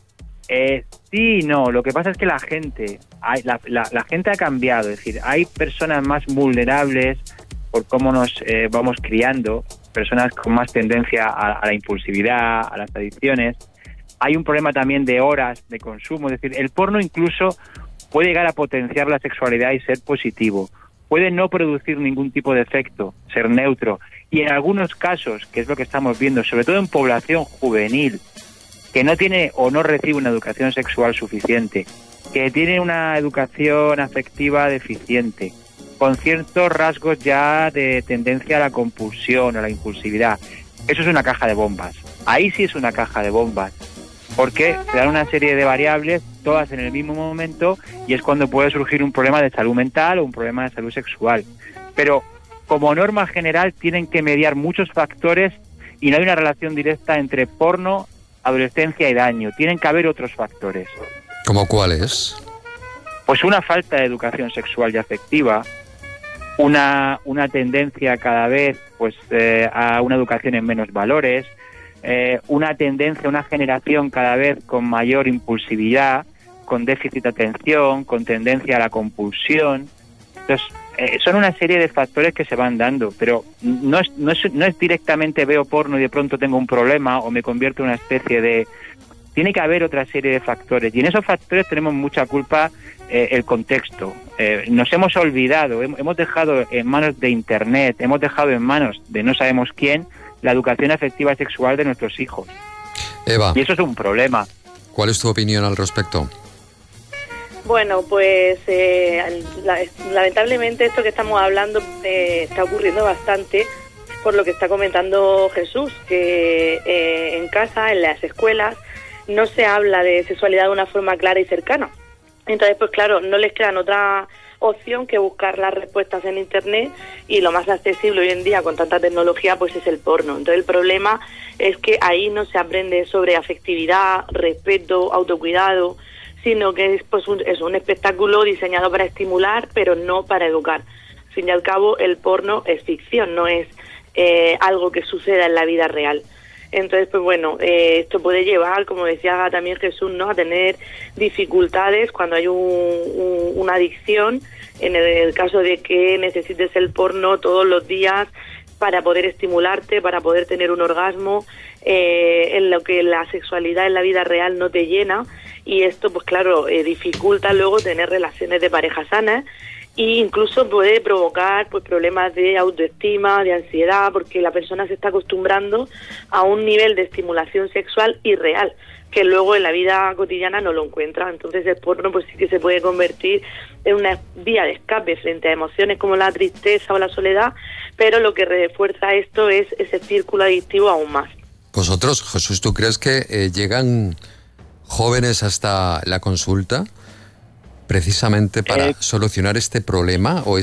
Sí, no. Lo que pasa es que la gente ha cambiado. Es decir, hay personas más vulnerables por cómo nos vamos criando, personas con más tendencia a la impulsividad, a las adicciones. Hay un problema también de horas de consumo. Es decir, el porno incluso puede llegar a potenciar la sexualidad y ser positivo. Puede no producir ningún tipo de efecto, ser neutro. Y en algunos casos, que es lo que estamos viendo, sobre todo en población juvenil, que no tiene o no recibe una educación sexual suficiente, que tiene una educación afectiva deficiente, con ciertos rasgos ya de tendencia a la compulsión, a la impulsividad. Eso es una caja de bombas. Ahí sí es una caja de bombas, porque se dan una serie de variables, todas en el mismo momento, y es cuando puede surgir un problema de salud mental o un problema de salud sexual. Pero como norma general tienen que mediar muchos factores y no hay una relación directa entre porno, adolescencia y daño. Tienen que haber otros factores. ¿Cómo cuáles? Pues una falta de educación sexual y afectiva, una tendencia cada vez pues a una educación en menos valores, una tendencia, una generación cada vez con mayor impulsividad, con déficit de atención, con tendencia a la compulsión. Entonces, son una serie de factores que se van dando, pero no es directamente veo porno y de pronto tengo un problema o me convierto en una especie de... Tiene que haber otra serie de factores, y en esos factores tenemos mucha culpa el contexto. Nos hemos olvidado, hemos dejado en manos de Internet, hemos dejado en manos de no sabemos quién la educación afectiva y sexual de nuestros hijos. Eva. Y eso es un problema. ¿Cuál es tu opinión al respecto? Bueno, pues lamentablemente esto que estamos hablando está ocurriendo bastante, por lo que está comentando Jesús, que en casa, en las escuelas, no se habla de sexualidad de una forma clara y cercana. Entonces, pues claro, no les quedan otra opción que buscar las respuestas en internet, y lo más accesible hoy en día con tanta tecnología pues es el porno. Entonces el problema es que ahí no se aprende sobre afectividad, respeto, autocuidado, sino que es pues es un espectáculo diseñado para estimular, pero no para educar. Al fin y al cabo, el porno es ficción, no es algo que suceda en la vida real. Entonces, pues bueno, esto puede llevar, como decía también Jesús, ¿no?, a tener dificultades cuando hay una adicción, en el caso de que necesites el porno todos los días para poder estimularte, para poder tener un orgasmo, en lo que la sexualidad en la vida real no te llena, y esto, pues claro, dificulta luego tener relaciones de pareja sanas, e incluso puede provocar pues problemas de autoestima, de ansiedad, porque la persona se está acostumbrando a un nivel de estimulación sexual irreal, que luego en la vida cotidiana no lo encuentra. Entonces el porno pues sí que se puede convertir en una vía de escape frente a emociones como la tristeza o la soledad, pero lo que refuerza esto es ese círculo adictivo aún más. Vosotros, Jesús, ¿tú crees que llegan jóvenes hasta la consulta precisamente para solucionar este problema o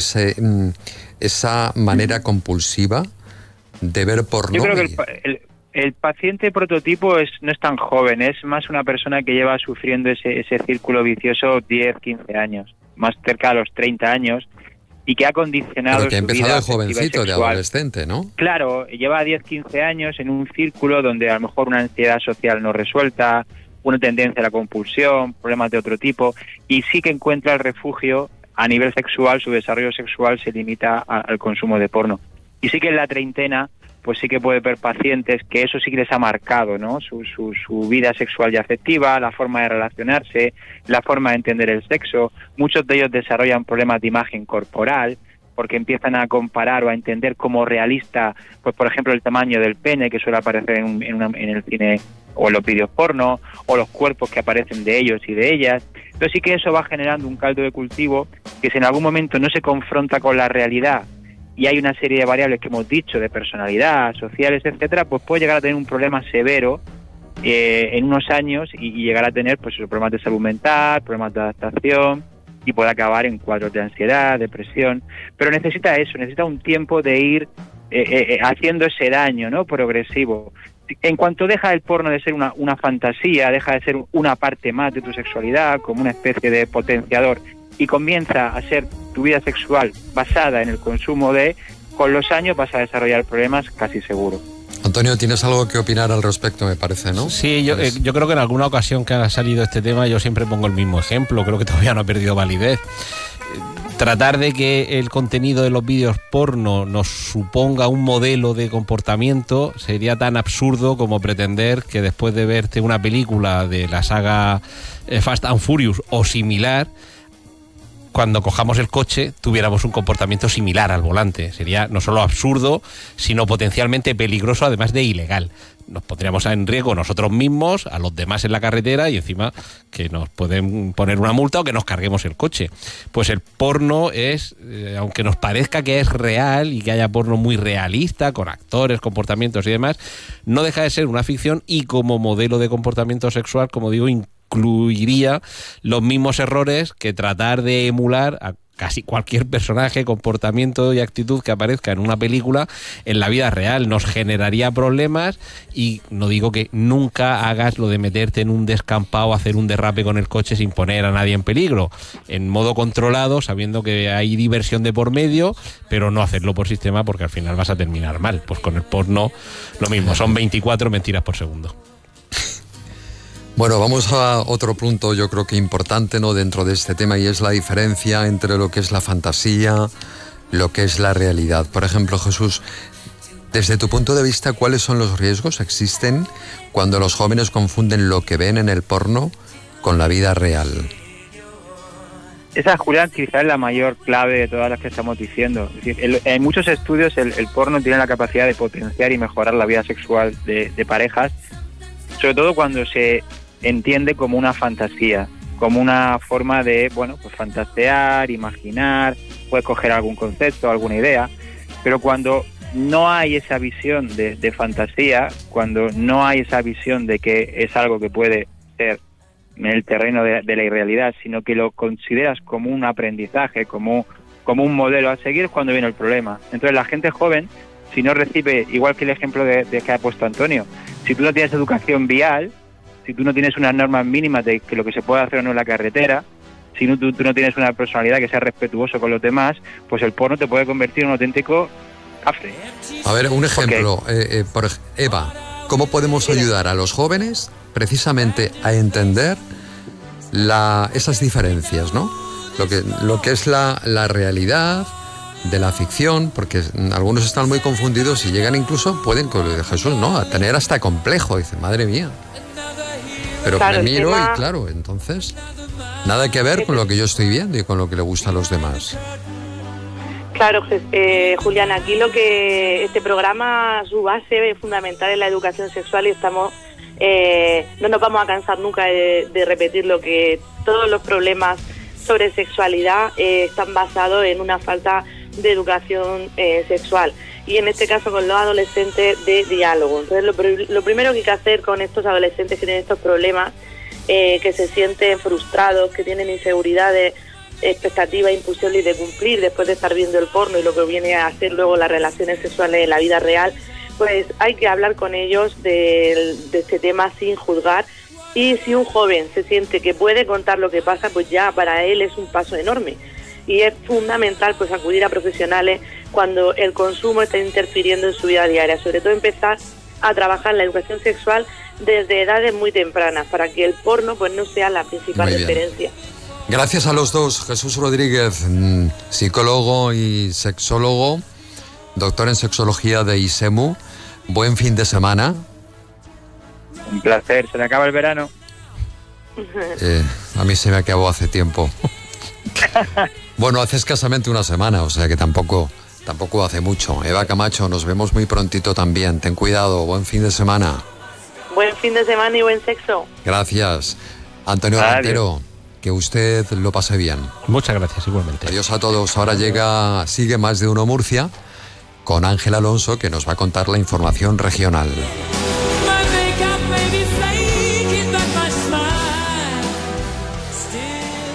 esa manera compulsiva de ver porno? Yo creo que el paciente prototipo no es tan joven, es más una persona que lleva sufriendo ese círculo vicioso 10, 15 años, más cerca de los 30 años, y que ha condicionado pero que ha su empezado vida de jovencito, de sexual. adolescente, ¿no? Claro, lleva 10, 15 años en un círculo donde a lo mejor una ansiedad social no resuelta, una tendencia a la compulsión, problemas de otro tipo, y sí que encuentra el refugio a nivel sexual. Su desarrollo sexual se limita al consumo de porno. Y sí que en la treintena, pues sí que puede ver pacientes que eso sí que les ha marcado, ¿no? Su vida sexual y afectiva, la forma de relacionarse, la forma de entender el sexo. Muchos de ellos desarrollan problemas de imagen corporal, porque empiezan a comparar o a entender como realista, pues por ejemplo, el tamaño del pene que suele aparecer en el cine o en los vídeos porno, o los cuerpos que aparecen de ellos y de ellas. Entonces sí que eso va generando un caldo de cultivo que si en algún momento no se confronta con la realidad y hay una serie de variables que hemos dicho, de personalidad, sociales, etcétera, pues puede llegar a tener un problema severo en unos años y llegar a tener pues problemas de salud mental, problemas de adaptación, y puede acabar en cuadros de ansiedad, depresión. Pero necesita un tiempo de ir haciendo ese daño, ¿no?, progresivo. En cuanto deja el porno de ser una fantasía, deja de ser una parte más de tu sexualidad, como una especie de potenciador, y comienza a ser tu vida sexual basada en el consumo con los años vas a desarrollar problemas casi seguro. Antonio, tienes algo que opinar al respecto, me parece, ¿no? Sí, yo creo que en alguna ocasión que ha salido este tema yo siempre pongo el mismo ejemplo, creo que todavía no ha perdido validez. Tratar de que el contenido de los vídeos porno nos suponga un modelo de comportamiento sería tan absurdo como pretender que después de verte una película de la saga Fast and Furious o similar, cuando cojamos el coche tuviéramos un comportamiento similar al volante. Sería no solo absurdo, sino potencialmente peligroso, además de ilegal. Nos pondríamos en riesgo nosotros mismos, a los demás en la carretera, y encima que nos pueden poner una multa o que nos carguemos el coche. Pues el porno es, aunque nos parezca que es real y que haya porno muy realista, con actores, comportamientos y demás, no deja de ser una ficción, y como modelo de comportamiento sexual, como digo, incluiría los mismos errores que tratar de emular a casi cualquier personaje, comportamiento y actitud que aparezca en una película en la vida real. Nos generaría problemas, y no digo que nunca hagas lo de meterte en un descampado, hacer un derrape con el coche sin poner a nadie en peligro, en modo controlado, sabiendo que hay diversión de por medio, pero no hacerlo por sistema, porque al final vas a terminar mal. Pues con el porno lo mismo, son 24 mentiras por segundo. Bueno, vamos a otro punto, yo creo que importante, ¿no?, dentro de este tema, y es la diferencia entre lo que es la fantasía, lo que es la realidad. Por ejemplo, Jesús, desde tu punto de vista, ¿cuáles son los riesgos que existen cuando los jóvenes confunden lo que ven en el porno con la vida real? Esa, Julián, quizás es la mayor clave de todas las que estamos diciendo. Es decir, en muchos estudios el porno tiene la capacidad de potenciar y mejorar la vida sexual de parejas, sobre todo cuando se entiende como una fantasía, como una forma de, bueno, pues fantasear, imaginar, puedes coger algún concepto, alguna idea, pero cuando no hay esa visión de fantasía, cuando no hay esa visión de que es algo que puede ser en el terreno de la irrealidad, sino que lo consideras como un aprendizaje, como un modelo a seguir, es cuando viene el problema. Entonces la gente joven, si no recibe, igual que el ejemplo de que ha puesto Antonio, si tú no tienes educación vial, si tú no tienes unas normas mínimas de que lo que se puede hacer o no en la carretera, si no, tú no tienes una personalidad que sea respetuoso con los demás, pues el porno te puede convertir en un auténtico cafre. A ver, un ejemplo, Eva, ¿cómo podemos ayudar a los jóvenes precisamente a entender esas diferencias, ¿no? Lo que es la realidad de la ficción, porque algunos están muy confundidos y llegan incluso, pueden, con lo de Jesús, ¿no?, a tener hasta complejo. Dice, madre mía. Pero claro, me miro y claro, entonces, nada que ver con lo que yo estoy viendo y con lo que le gusta a los demás. Claro, Julián, aquí lo que este programa, su base fundamental es la educación sexual y estamos, no nos vamos a cansar nunca de repetir lo que todos los problemas sobre sexualidad están basados en una falta de educación sexual, y en este caso con los adolescentes, de diálogo. Entonces lo primero que hay que hacer con estos adolescentes que tienen estos problemas, que se sienten frustrados, que tienen inseguridades, expectativas imposibles de cumplir después de estar viendo el porno y lo que viene a hacer luego las relaciones sexuales en la vida real, pues hay que hablar con ellos de este tema sin juzgar. Y si un joven se siente que puede contar lo que pasa, pues ya para él es un paso enorme. Y es fundamental pues acudir a profesionales cuando el consumo está interfiriendo en su vida diaria. Sobre todo empezar a trabajar la educación sexual desde edades muy tempranas, para que el porno pues no sea la principal referencia. Gracias a los dos. Jesús Rodríguez, psicólogo y sexólogo, doctor en sexología de ISEMU. Buen fin de semana. Un placer, se me acaba el verano. A mí se me acabó hace tiempo. Bueno, hace escasamente una semana, o sea que tampoco hace mucho. Eva Camacho, nos vemos muy prontito también. Ten cuidado, buen fin de semana. Buen fin de semana y buen sexo. Gracias. Antonio Rantero, que usted lo pase bien. Muchas gracias, igualmente. Adiós a todos. Ahora sigue Más de Uno Murcia con Ángel Alonso, que nos va a contar la información regional.